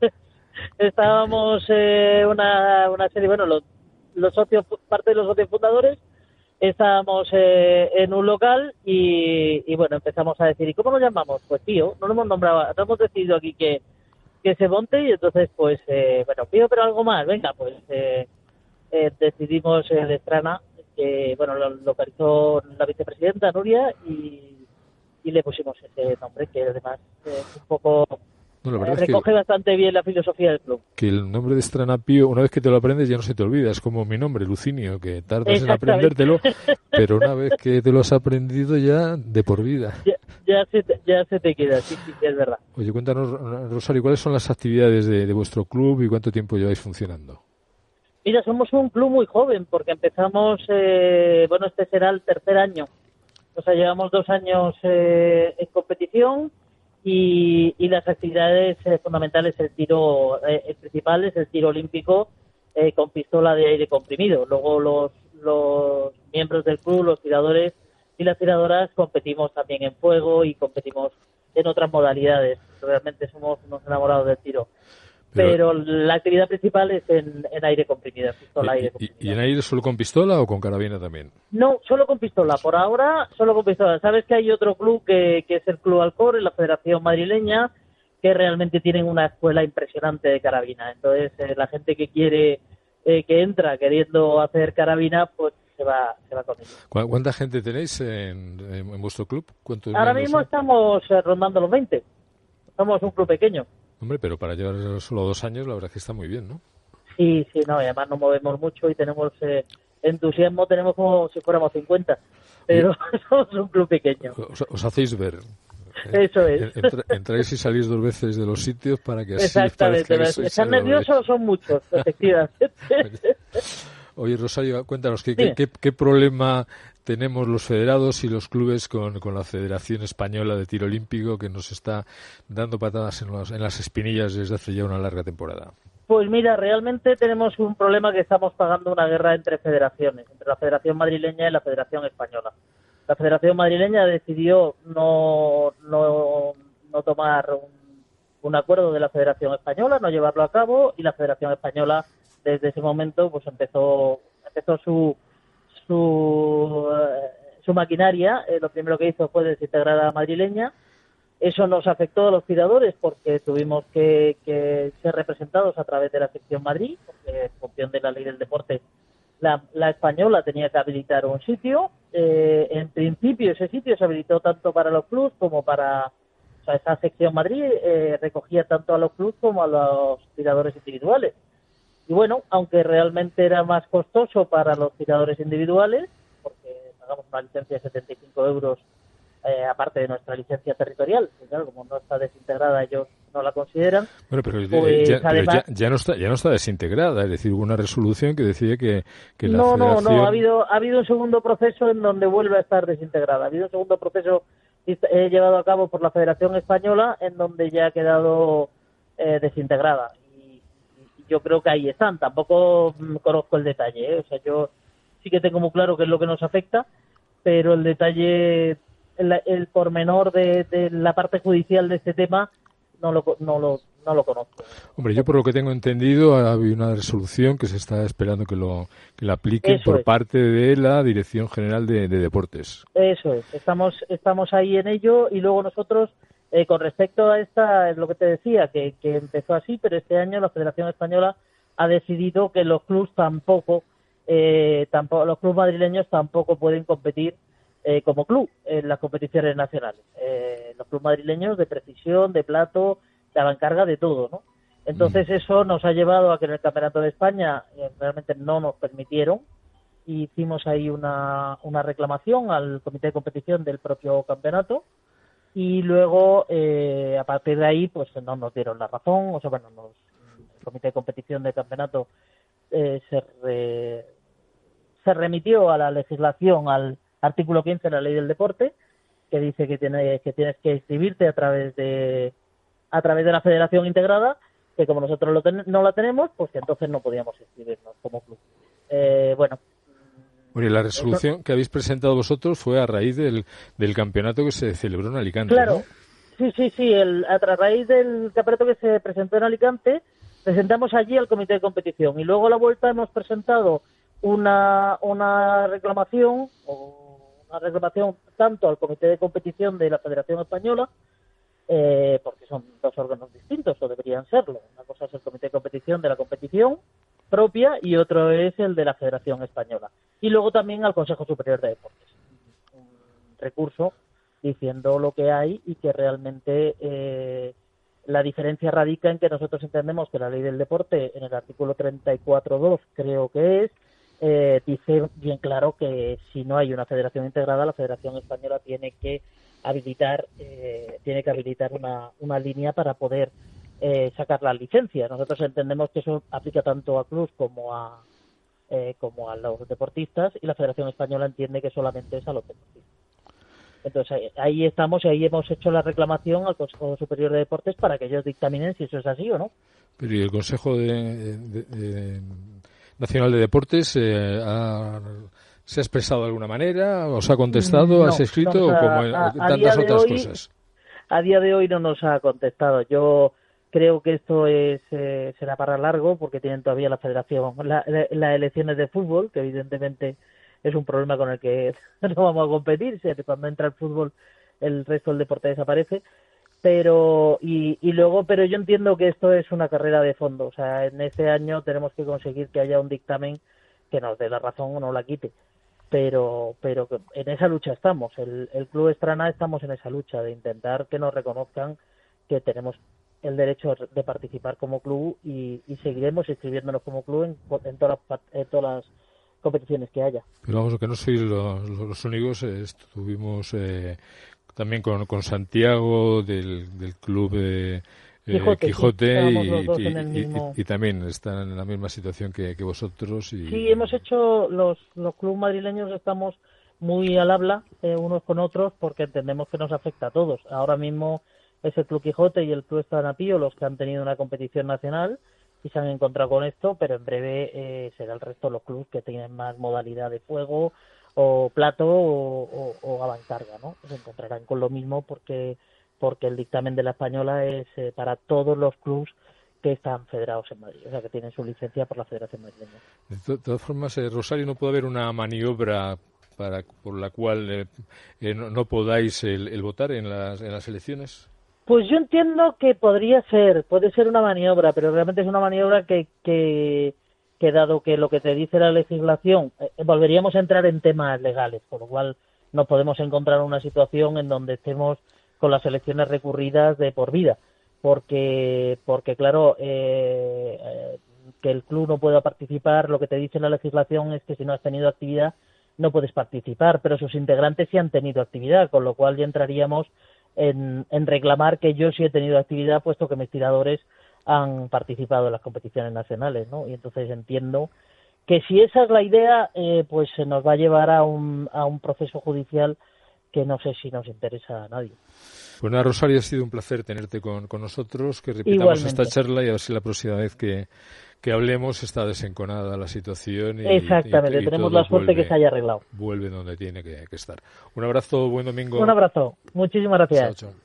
estábamos una serie, bueno, los socios, parte de los socios fundadores, estábamos en un local y bueno, empezamos a decir, ¿y cómo nos llamamos? Pues Pío, no lo hemos nombrado, no hemos decidido aquí que se monte, y entonces pues bueno, Pío, pero algo más, venga, pues decidimos el Estrana, que bueno, lo localizó la vicepresidenta Nuria y le pusimos ese nombre, que además es un poco... No, la verdad recoge bastante bien la filosofía del club. Que el nombre de Estrana Pío, una vez que te lo aprendes ya no se te olvida, es como mi nombre, Lucinio, que tardas en aprendértelo, pero una vez que te lo has aprendido ya de por vida. Ya se te queda, sí, es verdad. Oye, cuéntanos, Rosario, ¿cuáles son las actividades de vuestro club y cuánto tiempo lleváis funcionando? Mira, somos un club muy joven, porque empezamos, bueno, este será el tercer año O sea, llevamos 2 años en competición y las actividades fundamentales, el principal es el tiro olímpico con pistola de aire comprimido. Luego los miembros del club, los tiradores y las tiradoras, competimos también en fuego y competimos en otras modalidades. Realmente somos unos enamorados del tiro. Pero la actividad principal es en aire comprimido, pistola aire comprimido. ¿Y en aire solo con pistola o con carabina también? No, solo con pistola. Por ahora, solo con pistola. Sabes que hay otro club que es el Club Alcor, en la Federación Madrileña, que realmente tienen una escuela impresionante de carabina. Entonces, la gente que quiere, que entra queriendo hacer carabina, pues se va con ellos. ¿Cuánta gente tenéis en vuestro club? Ahora mismo estamos rondando los 20. Somos un club pequeño. Hombre, pero para llevar solo 2 años, la verdad es que está muy bien, ¿no? Sí, no, y además nos movemos mucho y tenemos entusiasmo, tenemos como si fuéramos 50, pero somos un club pequeño. Os hacéis ver. Eso es. Entráis y salís 2 veces de los sitios para que así Exactamente. ¿Están nerviosos? Son muchos, efectivamente. Oye, Rosario, cuéntanos, ¿qué problema tenemos los federados y los clubes con la Federación Española de Tiro Olímpico, que nos está dando patadas en las espinillas desde hace ya una larga temporada? Pues mira, realmente tenemos un problema, que estamos pagando una guerra entre federaciones, entre la Federación Madrileña y la Federación Española. La Federación Madrileña decidió no tomar un acuerdo de la Federación Española, no llevarlo a cabo, y la Federación Española desde ese momento pues empezó su maquinaria. Lo primero que hizo fue desintegrar a la madrileña. Eso nos afectó a los tiradores porque tuvimos que ser representados a través de la sección Madrid, porque en función de la ley del deporte la española tenía que habilitar un sitio. En principio ese sitio se habilitó tanto para los clubs como para... O sea, esa sección Madrid recogía tanto a los clubs como a los tiradores individuales. Y bueno, aunque realmente era más costoso para los tiradores individuales, porque pagamos una licencia de 75 euros aparte de nuestra licencia territorial, que claro, como no está desintegrada ellos no la consideran. Bueno, pero, pues, además, ya no está desintegrada, es decir, hubo una resolución que decía que la no, federación... No, ha habido un segundo proceso en donde vuelve a estar desintegrada. Ha habido un segundo proceso llevado a cabo por la Federación Española en donde ya ha quedado desintegrada. Yo creo que ahí están. Tampoco conozco el detalle, O sea, yo sí que tengo muy claro qué es lo que nos afecta, pero el detalle, el pormenor de la parte judicial de este tema no lo conozco. Hombre, yo por lo que tengo entendido ha habido una resolución que se está esperando que la apliquen por parte de la Dirección General de Deportes. Eso es. Estamos ahí en ello, y luego nosotros con respecto a esta, es lo que te decía, que empezó así, pero este año la Federación Española ha decidido que los clubs los clubs madrileños tampoco pueden competir como club en las competiciones nacionales. Los clubs madrileños de precisión, de plato, de avancarga, de todo, ¿no? Entonces eso nos ha llevado a que en el Campeonato de España realmente no nos permitieron. Hicimos ahí una reclamación al comité de competición del propio campeonato. Y luego, a partir de ahí, pues no nos dieron la razón. O sea, bueno, el comité de competición del campeonato se remitió a la legislación, al artículo 15 de la ley del deporte, que dice que tienes que inscribirte a través de la federación integrada, que como nosotros no la tenemos, pues que entonces no podíamos inscribirnos como club. Bueno, la resolución que habéis presentado vosotros fue a raíz del campeonato que se celebró en Alicante, claro, ¿no? Sí. A raíz del campeonato que se presentó en Alicante, presentamos allí al comité de competición. Y luego a la vuelta hemos presentado una reclamación tanto al comité de competición de la Federación Española, porque son 2 órganos distintos, o deberían serlo. Una cosa es el comité de competición de la competición propia y otro es el de la Federación Española. Y luego también al Consejo Superior de Deportes. Un recurso diciendo lo que hay y que realmente la diferencia radica en que nosotros entendemos que la ley del deporte, en el artículo 34.2, creo que dice bien claro que si no hay una federación integrada, la Federación Española tiene que habilitar una línea para poder sacar la licencia. Nosotros entendemos que eso aplica tanto a clubs como a los deportistas, y la Federación Española entiende que solamente es a los deportistas. Entonces ahí estamos y ahí hemos hecho la reclamación al Consejo Superior de Deportes para que ellos dictaminen si eso es así o no. Pero ¿y el Consejo Nacional de Deportes se ha expresado de alguna manera? ¿Os ha contestado? No, ¿Has escrito? o sea, como en tantas otras cosas. A día de hoy no nos ha contestado. Yo creo que esto será para largo porque tienen todavía la federación, las elecciones de fútbol, que evidentemente es un problema con el que no vamos a competir. Cuando entra el fútbol el resto del deporte desaparece. Pero pero yo entiendo que esto es una carrera de fondo. O sea, en este año tenemos que conseguir que haya un dictamen que nos dé la razón o no la quite. Pero en esa lucha estamos. El Club Estrana estamos en esa lucha de intentar que nos reconozcan que tenemos el derecho de participar como club y seguiremos inscribiéndonos como club en todas las competiciones que haya. Pero vamos, que no sois los únicos. Estuvimos también con Santiago del club Quijote y también están en la misma situación que vosotros. Sí, hemos hecho, los clubes madrileños estamos muy al habla unos con otros porque entendemos que nos afecta a todos. Ahora mismo es el Club Quijote y el Club Estrana Pío los que han tenido una competición nacional y se han encontrado con esto, pero en breve será el resto de los clubes que tienen más modalidad de juego o plato o avancarga, ¿no? Se encontrarán con lo mismo porque el dictamen de la Española es para todos los clubes que están federados en Madrid, o sea, que tienen su licencia por la Federación Madrileña. De todas formas, Rosario, ¿no puede haber una maniobra por la cual no podáis el votar en las elecciones? Pues yo entiendo que puede ser una maniobra, pero realmente es una maniobra que dado que lo que te dice la legislación, volveríamos a entrar en temas legales, por lo cual nos podemos encontrar en una situación en donde estemos con las elecciones recurridas de por vida, porque claro, que el club no pueda participar, lo que te dice la legislación es que si no has tenido actividad no puedes participar, pero sus integrantes sí han tenido actividad, con lo cual ya entraríamos en reclamar que yo sí he tenido actividad puesto que mis tiradores han participado en las competiciones nacionales, ¿no? Y entonces entiendo que si esa es la idea, pues se nos va a llevar a un proceso judicial que no sé si nos interesa a nadie. Pues nada, Rosario, ha sido un placer tenerte con nosotros, que repitamos Igualmente esta charla y a ver si la próxima vez que hablemos está desenconada la situación. Exactamente, tenemos la suerte que se haya arreglado. Vuelve donde tiene que estar. Un abrazo, buen domingo. Un abrazo, muchísimas gracias. Chao, chao.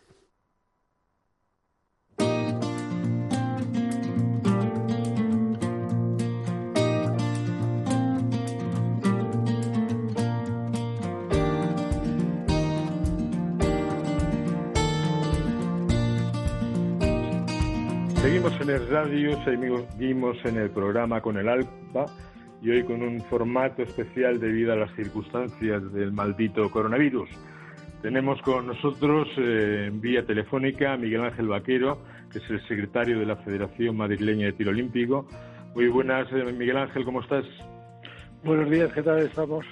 Seguimos en el radio, seguimos en el programa Con el Alba y hoy con un formato especial debido a las circunstancias del maldito coronavirus. Tenemos con nosotros en vía telefónica a Miguel Ángel Vaquero, que es el secretario de la Federación Madrileña de Tiro Olímpico. Muy buenas, Miguel Ángel, ¿cómo estás? Buenos días, ¿qué tal estamos?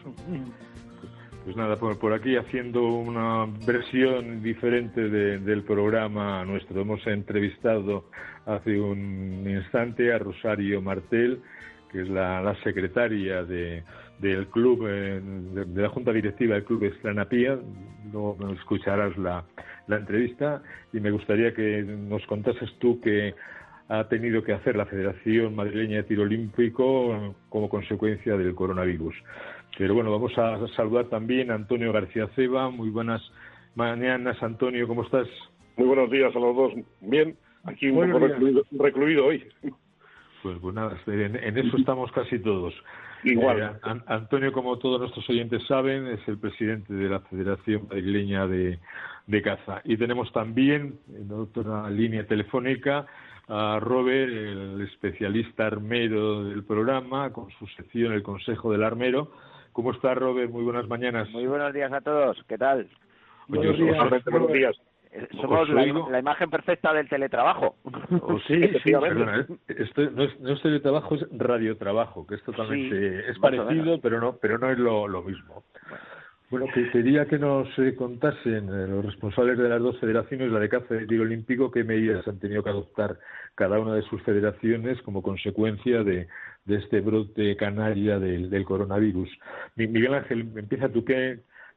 Pues nada, por aquí haciendo una versión diferente del programa nuestro. Hemos entrevistado hace un instante a Rosario Martel, que es la secretaria del club, de la Junta Directiva del Club Estrana Pía. Luego escucharás la entrevista y me gustaría que nos contases tú qué ha tenido que hacer la Federación Madrileña de Tiro Olímpico como consecuencia del coronavirus. Pero bueno, vamos a saludar también a Antonio García Ceba. Muy buenas mañanas, Antonio, ¿cómo estás? Muy buenos días a los dos. Bien, aquí un poco recluido hoy. Pues nada, en eso estamos casi todos. Igual. Antonio, como todos nuestros oyentes saben, es el presidente de la Federación Madrileña de Caza. Y tenemos también, en otra línea telefónica, a Robert, el especialista armero del programa, con su sección El Consejo del Armero. ¿Cómo está, Robert? Muy buenas mañanas. Muy buenos días a todos. ¿Qué tal? Buenos días. Somos la imagen perfecta del teletrabajo. Sí, perdona, esto no es teletrabajo, es radiotrabajo, que es totalmente es parecido, pero no es lo mismo. Bueno, que quería que nos contasen los responsables de las dos federaciones, la de caza y el tiro olímpico, qué medidas han tenido que adoptar cada una de sus federaciones como consecuencia de este brote canalla del coronavirus. Miguel Ángel, empieza tú. ¿Qué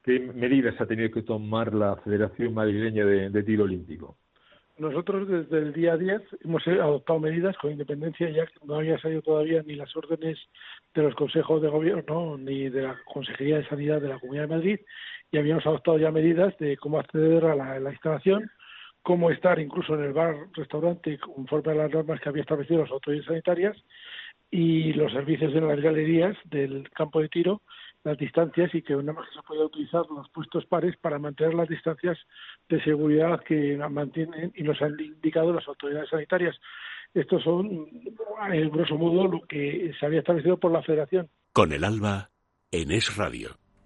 ¿qué medidas ha tenido que tomar la Federación Madrileña de Tiro Olímpico? Nosotros desde el día 10 hemos adoptado medidas con independencia, ya que no había salido todavía ni las órdenes de los consejos de gobierno ni de la Consejería de Sanidad de la Comunidad de Madrid, y habíamos adoptado ya medidas de cómo acceder a la instalación, cómo estar incluso en el bar, restaurante, conforme a las normas que había establecido las autoridades sanitarias, y los servicios de las galerías del campo de tiro, las distancias, y que nada más que se podía utilizar los puestos pares para mantener las distancias de seguridad que mantienen y nos han indicado las autoridades sanitarias. Estos son, en grosso modo, lo que se había establecido por la Federación. Con el Alba, en Es Radio.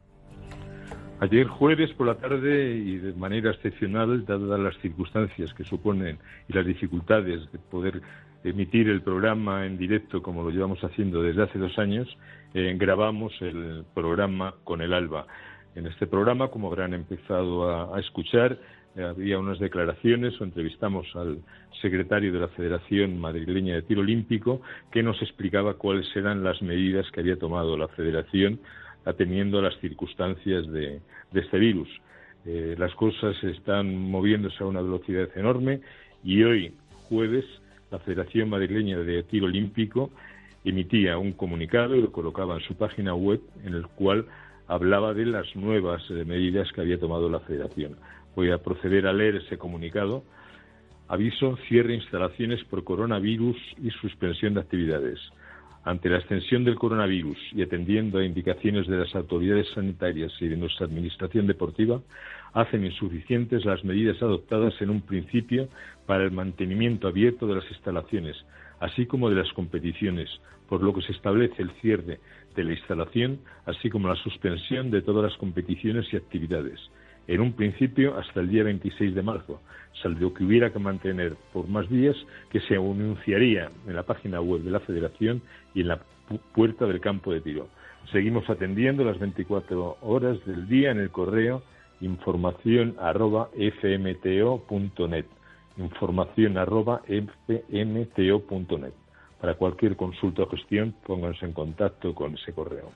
Ayer jueves por la tarde, y de manera excepcional, dadas las circunstancias que suponen y las dificultades de poder emitir el programa en directo como lo llevamos haciendo desde hace 2 años, grabamos el programa Con el Alba. En este programa, como habrán empezado a escuchar, había unas declaraciones, o entrevistamos al secretario de la Federación Madrileña de Tiro Olímpico, que nos explicaba cuáles eran las medidas que había tomado la Federación atendiendo a las circunstancias de este virus. Las cosas están moviéndose a una velocidad enorme, y hoy, jueves, la Federación Madrileña de Tiro Olímpico emitía un comunicado y lo colocaba en su página web, en el cual hablaba de las nuevas medidas que había tomado la Federación. Voy a proceder a leer ese comunicado. Aviso: cierre instalaciones por coronavirus y suspensión de actividades. Ante la extensión del coronavirus y atendiendo a indicaciones de las autoridades sanitarias y de nuestra administración deportiva, hacen insuficientes las medidas adoptadas en un principio para el mantenimiento abierto de las instalaciones, así como de las competiciones, por lo que se establece el cierre de la instalación, así como la suspensión de todas las competiciones y actividades, en un principio hasta el día 26 de marzo, salvo que hubiera que mantener por más días, que se anunciaría en la página web de la Federación y en la puerta del campo de tiro. Seguimos atendiendo las 24 horas del día en el correo informacion@fmto.net, informacion@fmto.net. Para cualquier consulta o gestión, pónganse en contacto con ese correo.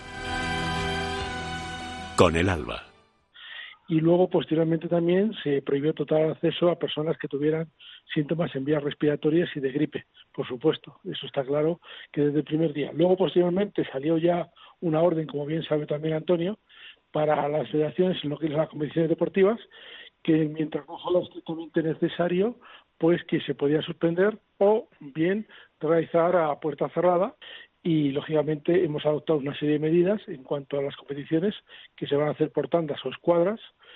Con el Alba. Y luego, posteriormente, también se prohibió total acceso a personas que tuvieran síntomas en vías respiratorias y de gripe, por supuesto. Eso está claro que desde el primer día. Luego, posteriormente, salió ya una orden, como bien sabe también Antonio, para las federaciones en lo que es las competiciones deportivas, que mientras no fuera estrictamente necesario, pues que se podía suspender o bien realizar a puerta cerrada. Y, lógicamente, hemos adoptado una serie de medidas en cuanto a las competiciones que se van a hacer por tandas o escuadras,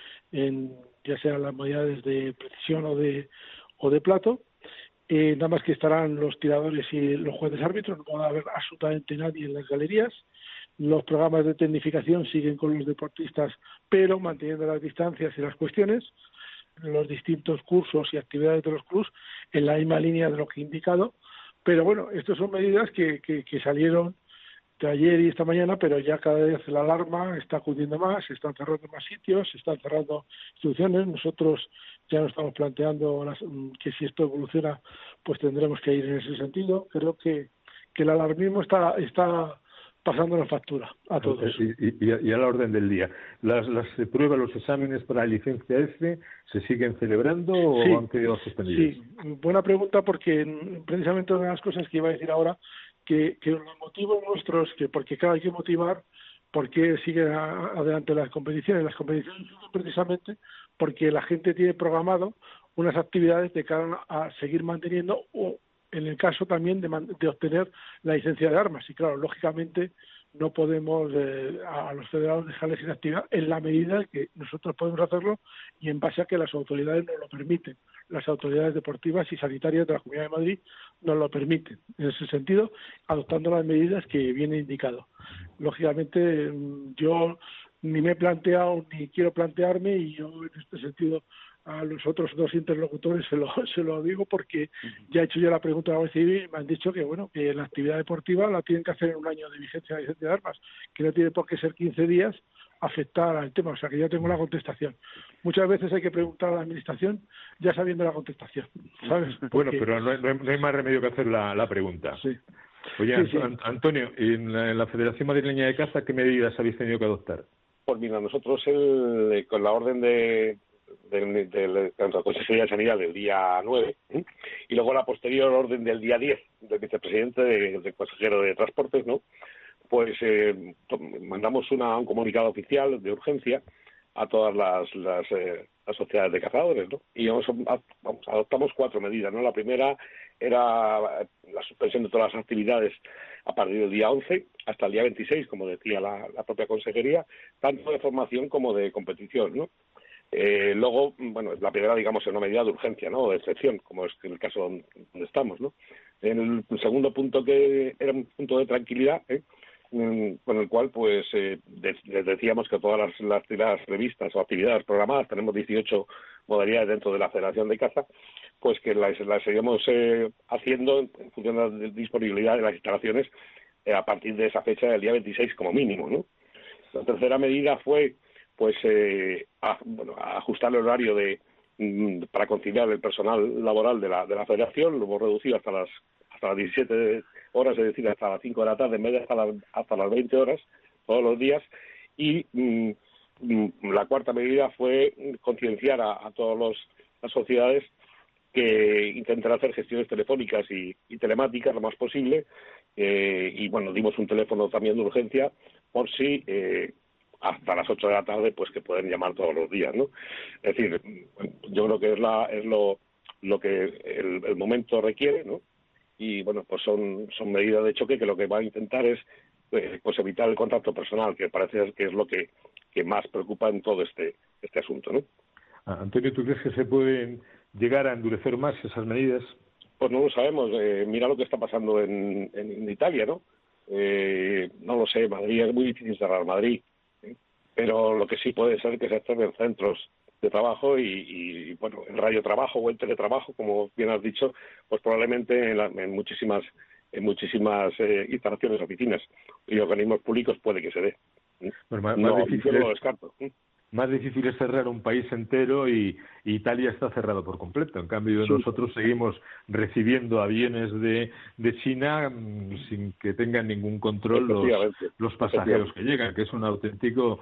ya sean las modalidades de precisión o de plato. Nada más que estarán los tiradores y los jueces árbitros, no va a haber absolutamente nadie en las galerías. Los programas de tecnificación siguen con los deportistas, pero manteniendo las distancias y las cuestiones. Los distintos cursos y actividades de los clubs en la misma línea de lo que he indicado. Pero bueno, estas son medidas que salieron de ayer y esta mañana, pero ya cada vez la alarma está acudiendo más, se están cerrando más sitios, se están cerrando instituciones. Nosotros ya nos estamos planteando que si esto evoluciona, pues tendremos que ir en ese sentido. Creo que el alarmismo está pasando la factura a todos. Y a la orden del día. ¿Las pruebas, los exámenes para la licencia F se siguen celebrando o han quedado suspendidos? Sí, buena pregunta, porque precisamente una de las cosas que iba a decir ahora, que los motivos nuestros, que porque claro, hay que motivar por qué siguen adelante las competiciones. Las competiciones siguen precisamente porque la gente tiene programado unas actividades de cara a seguir manteniendo o en el caso también de obtener la licencia de armas. Y claro, lógicamente no podemos a los federados dejarles sin actividad en la medida en que nosotros podemos hacerlo y en base a que las autoridades nos lo permiten. Las autoridades deportivas y sanitarias de la Comunidad de Madrid nos lo permiten. En ese sentido, adoptando las medidas que viene indicado. Lógicamente, yo ni me he planteado ni quiero plantearme, y yo en este sentido a los otros 2 interlocutores se lo digo, porque ya he hecho la pregunta a la Guardia Civil y me han dicho que bueno, que la actividad deportiva la tienen que hacer en un año de vigencia de licencia de armas, que no tiene por qué ser 15 días afectar al tema. O sea que ya tengo la contestación. Muchas veces hay que preguntar a la administración ya sabiendo la contestación, ¿sabes? Bueno, pero no hay más remedio que hacer la pregunta. Sí. Oye, sí. Antonio, en la Federación Madrileña de Caza, ¿qué medidas habéis tenido que adoptar? Pues mira, nosotros con la orden de la Consejería de Sanidad del día 9 y luego la posterior orden del día 10 del vicepresidente del consejero de Transportes, ¿no? Pues mandamos un comunicado oficial de urgencia a todas las sociedades de cazadores, ¿no? Y adoptamos 4 medidas, ¿no? La primera era la suspensión de todas las actividades a partir del día 11 hasta el día 26, como decía la propia consejería, tanto de formación como de competición, ¿no? Luego, bueno, la primera, digamos, es una medida de urgencia, ¿no? O de excepción, como es el caso donde estamos, ¿no? En el segundo punto, que era un punto de tranquilidad, con el cual, pues, les decíamos que todas las revistas o actividades programadas, tenemos 18 modalidades dentro de la Federación de Caza, pues que las seguimos haciendo en función de la disponibilidad de las instalaciones a partir de esa fecha del día 26 como mínimo, ¿no? La tercera medida fue pues ajustar el horario para conciliar el personal laboral de la Federación. Lo hemos reducido hasta las 17 horas, es decir, hasta las 5 de la tarde, en vez de hasta las 20 horas todos los días. Y la cuarta medida fue concienciar a todas las sociedades que intentar hacer gestiones telefónicas y telemáticas lo más posible, y bueno, dimos un teléfono también de urgencia por si hasta las 8 de la tarde, pues que pueden llamar todos los días, ¿no? Es decir, yo creo que es lo que el momento requiere, ¿no? Y bueno, pues son medidas de choque que lo que va a intentar es pues evitar el contacto personal, que parece que es lo que más preocupa en todo este asunto, ¿no? Antonio, ¿tú crees que se pueden llegar a endurecer más esas medidas? Pues no lo sabemos. Mira lo que está pasando en Italia, ¿no? No lo sé, Madrid es muy difícil cerrar Madrid, pero lo que sí puede ser que se cerren centros de trabajo y bueno, el radiotrabajo o el teletrabajo, como bien has dicho, pues probablemente en muchísimas instalaciones, oficinas y organismos públicos puede que se dé. Bueno, yo no lo descarto. Más difícil es cerrar un país entero y Italia está cerrado por completo. En cambio, nosotros seguimos recibiendo aviones de China sin que tengan ningún control los pasajeros que llegan, que es un auténtico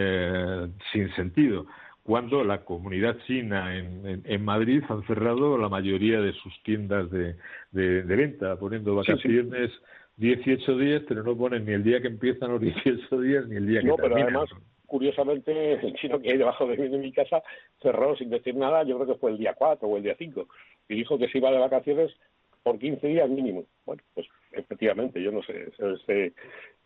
sinsentido. Cuando la comunidad china en Madrid han cerrado la mayoría de sus tiendas de venta, poniendo vacaciones 18 días, pero no ponen ni el día que empiezan los 18 días ni el día que terminan. Pero además, curiosamente, el chino que hay debajo de mi casa cerró sin decir nada, yo creo que fue el día 4 o el día 5, y dijo que se iba de vacaciones por 15 días mínimo. Bueno, pues efectivamente, yo no sé,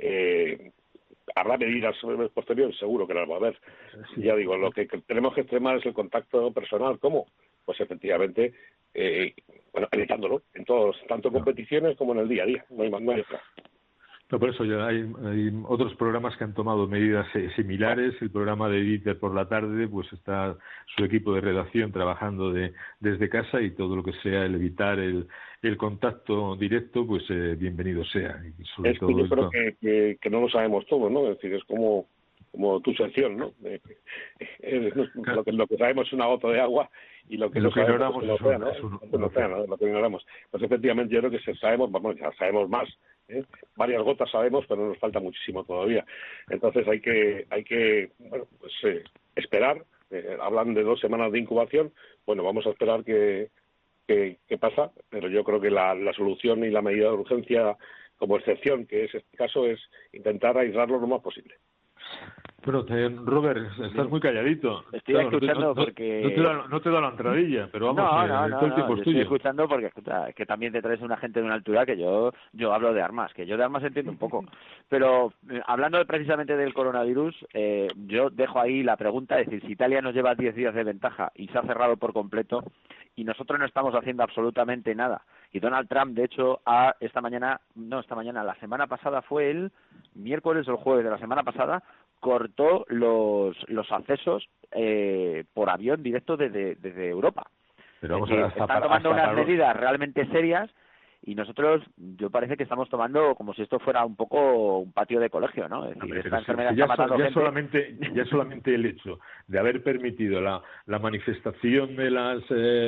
habrá medidas posteriores, seguro que las va a haber. Sí. Ya digo, lo que tenemos que extremar es el contacto personal. ¿Cómo? Pues efectivamente, evitándolo en todos, tanto en competiciones como en el día a día. No hay otra. No, por eso ya hay otros programas que han tomado medidas similares. El programa de Dieter por la tarde, pues está su equipo de redacción trabajando desde casa, y todo lo que sea el evitar el contacto directo, pues bienvenido sea. Y sobre todo yo creo que no lo sabemos todo, ¿no? Es decir, es como tu sección, ¿no? Lo que sabemos es una gota de agua, y lo que ignoramos es un océano, lo que ignoramos. Pues efectivamente yo creo que ya sabemos más. Varias gotas sabemos, pero nos falta muchísimo todavía. Entonces hay que esperar. Hablan de 2 semanas de incubación. Bueno, vamos a esperar qué pasa, pero yo creo que la solución y la medida de urgencia como excepción, que es este caso, es intentar aislarlo lo más posible. Bueno, Robert, estás muy calladito. Estoy escuchando porque... No te da la entradilla, pero vamos, todo el tiempo es tuyo. Estoy escuchando porque es que también te traes una gente de una altura que yo hablo de armas, que yo de armas entiendo un poco. Pero hablando precisamente del coronavirus, yo dejo ahí la pregunta, es decir, si Italia nos lleva 10 días de ventaja y se ha cerrado por completo y nosotros no estamos haciendo absolutamente nada. Y Donald Trump, de hecho, la semana pasada, fue el miércoles o el jueves de la semana pasada, cortó los accesos por avión directo desde Europa. Pero vamos están tomando unas medidas realmente serias, y nosotros, yo parece que estamos tomando como si esto fuera un poco un patio de colegio, ¿no? Es decir, esta enfermedad está matando gente. Ya solamente el hecho de haber permitido la manifestación de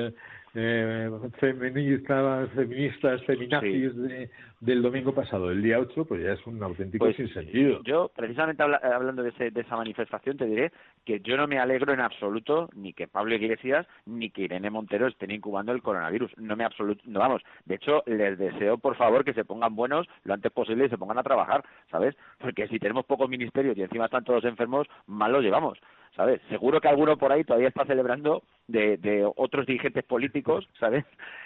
feministas, feminazis del domingo pasado, el día 8, pues ya es un auténtico sinsentido. Yo, precisamente hablando de esa manifestación, te diré que yo no me alegro en absoluto ni que Pablo Iglesias ni que Irene Montero estén incubando el coronavirus. No, vamos, de hecho, les deseo, por favor, que se pongan buenos lo antes posible y se pongan a trabajar, ¿sabes? Porque si tenemos pocos ministerios y encima están todos enfermos, mal los llevamos, ¿sabes? Seguro que alguno por ahí todavía está celebrando de otros dirigentes políticos, ¿sabes?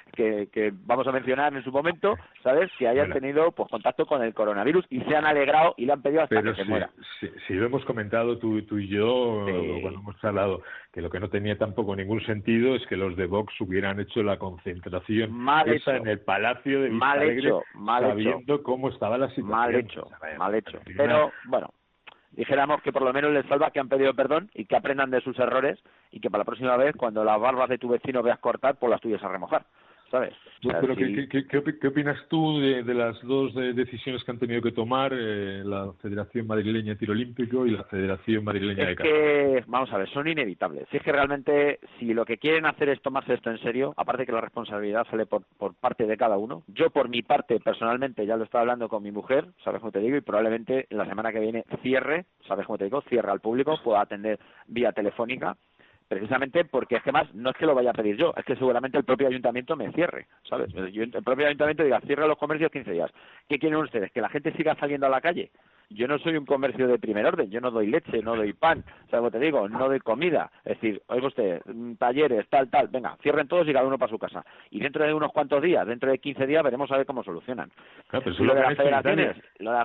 Que vamos a mencionar en su momento, ¿sabes? Que hayan tenido pues contacto con el coronavirus y se han alegrado y le han pedido hasta que se muera. Si lo hemos comentado tú y yo, cuando hemos hablado, que lo que no tenía tampoco ningún sentido es que los de Vox hubieran hecho la concentración en el Palacio de Vista Alegre, sabiendo cómo estaba la situación. Mal hecho. Pero, bueno, dijéramos que por lo menos les salva que han pedido perdón y que aprendan de sus errores y que para la próxima vez, cuando las barbas de tu vecino veas cortar, pues las tuyas a remojar, ¿sabes? Pero ¿qué opinas tú de las dos decisiones que han tenido que tomar la Federación Madrileña de Tiro Olímpico y la Federación Madrileña de Karate? Que, vamos a ver, son inevitables. Si es que realmente, si lo que quieren hacer es tomarse esto en serio, aparte que la responsabilidad sale por parte de cada uno, yo por mi parte, personalmente, ya lo estaba hablando con mi mujer, ¿sabes cómo te digo? Y probablemente la semana que viene cierre, ¿sabes cómo te digo? Cierre al público, pueda atender vía telefónica, precisamente porque es que más no es que lo vaya a pedir yo, es que seguramente el propio ayuntamiento me cierre, ¿sabes? El propio ayuntamiento diga, cierre los comercios 15 días. ¿Qué quieren ustedes? ¿Que la gente siga saliendo a la calle? Yo no soy un comercio de primer orden, yo no doy leche, no doy pan, ¿sabes lo que te digo? No doy comida. Es decir, oiga usted, talleres, tal, venga, cierren todos y cada uno para su casa. Y dentro de unos cuantos días, dentro de 15 días, veremos a ver cómo solucionan. Claro, pero lo de las federaciones,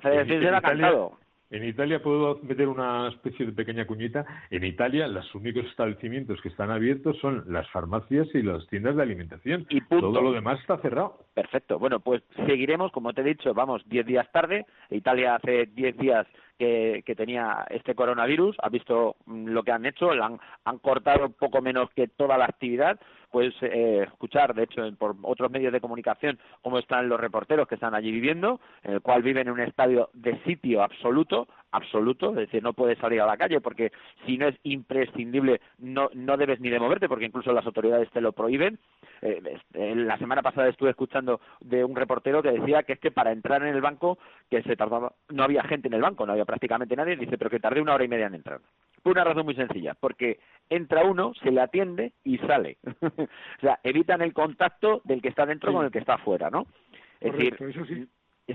se ha cantado. En Italia, puedo meter una especie de pequeña cuñita, en Italia los únicos establecimientos que están abiertos son las farmacias y las tiendas de alimentación. Y punto. Todo lo demás está cerrado. Perfecto. Bueno, pues seguiremos, como te he dicho, vamos 10 días tarde. Italia hace 10 días que tenía este coronavirus, ha visto lo que han hecho, han cortado poco menos que toda la actividad. Puedes escuchar, de hecho, por otros medios de comunicación, cómo están los reporteros que están allí viviendo, en el cual viven en un estadio de sitio absoluto, es decir, no puedes salir a la calle porque si no es imprescindible no debes ni de moverte porque incluso las autoridades te lo prohíben. La semana pasada estuve escuchando de un reportero que decía que es que para entrar en el banco que se tardaba, no había gente en el banco, no había prácticamente nadie, dice, pero que tardé 1 hora y media en entrar. Por una razón muy sencilla, porque entra uno, se le atiende y sale. O sea, evitan el contacto del que está dentro con el que está afuera, ¿no? Es correcto, decir, eso sí.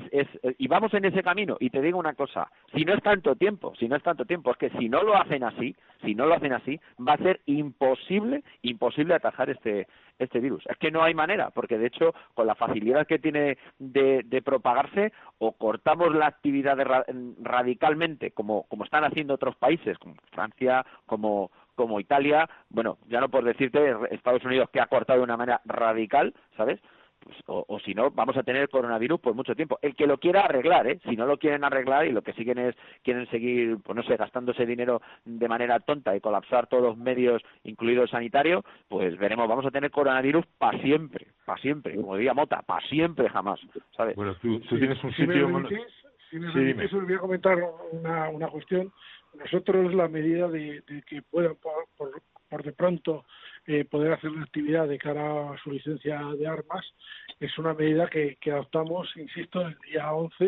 Y vamos en ese camino, y te digo una cosa, si no es tanto tiempo, es que si no lo hacen así, va a ser imposible atajar este virus. Es que no hay manera, porque de hecho, con la facilidad que tiene de propagarse, o cortamos la actividad radicalmente, como están haciendo otros países, como Francia, como Italia, bueno, ya no por decirte Estados Unidos, que ha cortado de una manera radical, ¿sabes? Pues, o si no, vamos a tener coronavirus por mucho tiempo. El que lo quiera arreglar, si no lo quieren arreglar y lo que quieren seguir, pues no sé, gastándose dinero de manera tonta y colapsar todos los medios, incluido el sanitario, pues veremos, vamos a tener coronavirus para siempre, como diría Mota, para siempre jamás, ¿sabes? Bueno, tú tienes un sitio... Si me permitís, os voy a comentar una cuestión. Nosotros la medida de que puedan por de pronto poder hacer una actividad de cara a su licencia de armas es una medida que adoptamos, insisto, el día 11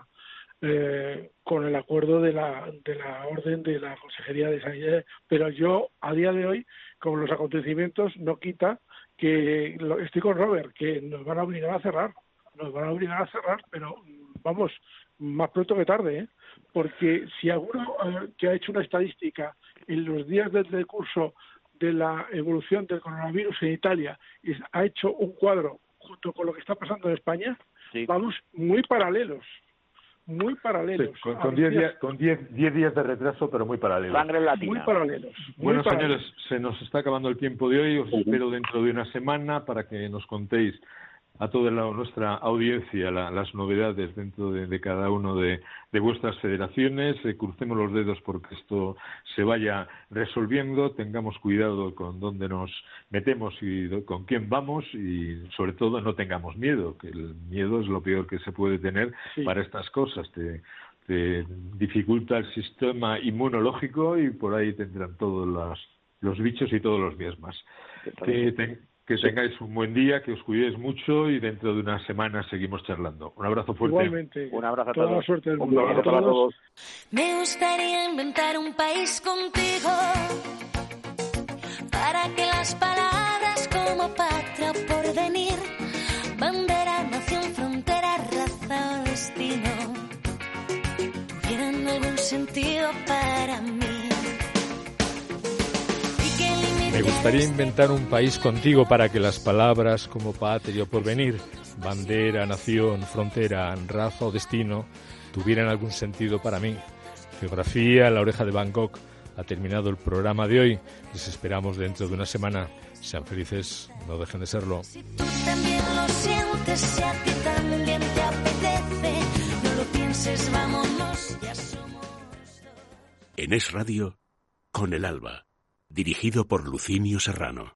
con el acuerdo de la orden de la Consejería de Sanidad. Pero yo, a día de hoy, con los acontecimientos, no quita que estoy con Robert, que nos van a obligar a cerrar, pero vamos, más pronto que tarde, ¿eh? Porque si alguno que ha hecho una estadística en los días del decurso de la evolución del coronavirus en Italia y ha hecho un cuadro junto con lo que está pasando en España, sí, vamos muy paralelos. Sí, con 10 días de retraso, pero muy paralelos. Sangre latina. Muy paralelos. Bueno, señores, se nos está acabando el tiempo de hoy. Os espero dentro de una semana para que nos contéis a toda nuestra audiencia las novedades dentro de cada uno de vuestras federaciones. Crucemos los dedos porque esto se vaya resolviendo, tengamos cuidado con dónde nos metemos y con quién vamos y sobre todo no tengamos miedo, que el miedo es lo peor que se puede tener para estas cosas. Te dificulta el sistema inmunológico y por ahí tendrán todos los bichos y todos los miasmas. Que tengáis un buen día, que os cuidéis mucho y dentro de una semana seguimos charlando. Un abrazo fuerte. Igualmente. Un abrazo a toda todos. La suerte del Un mundo. abrazo para todos. Me gustaría inventar un país contigo para que las palabras como patria o porvenir, bandera, nación, frontera, raza o destino tuvieran algún sentido para mí. Me gustaría inventar un país contigo para que las palabras como patria o porvenir, bandera, nación, frontera, raza o destino tuvieran algún sentido para mí. Geografía, La Oreja de Van Gogh. Ha terminado el programa de hoy. Les esperamos dentro de una semana. Sean felices, no dejen de serlo. Si tú también lo sientes, si a ti también te apetece, no lo pienses, vámonos, ya somos dos. En Es Radio, Con el Alba. Dirigido por Lucinio Serrano.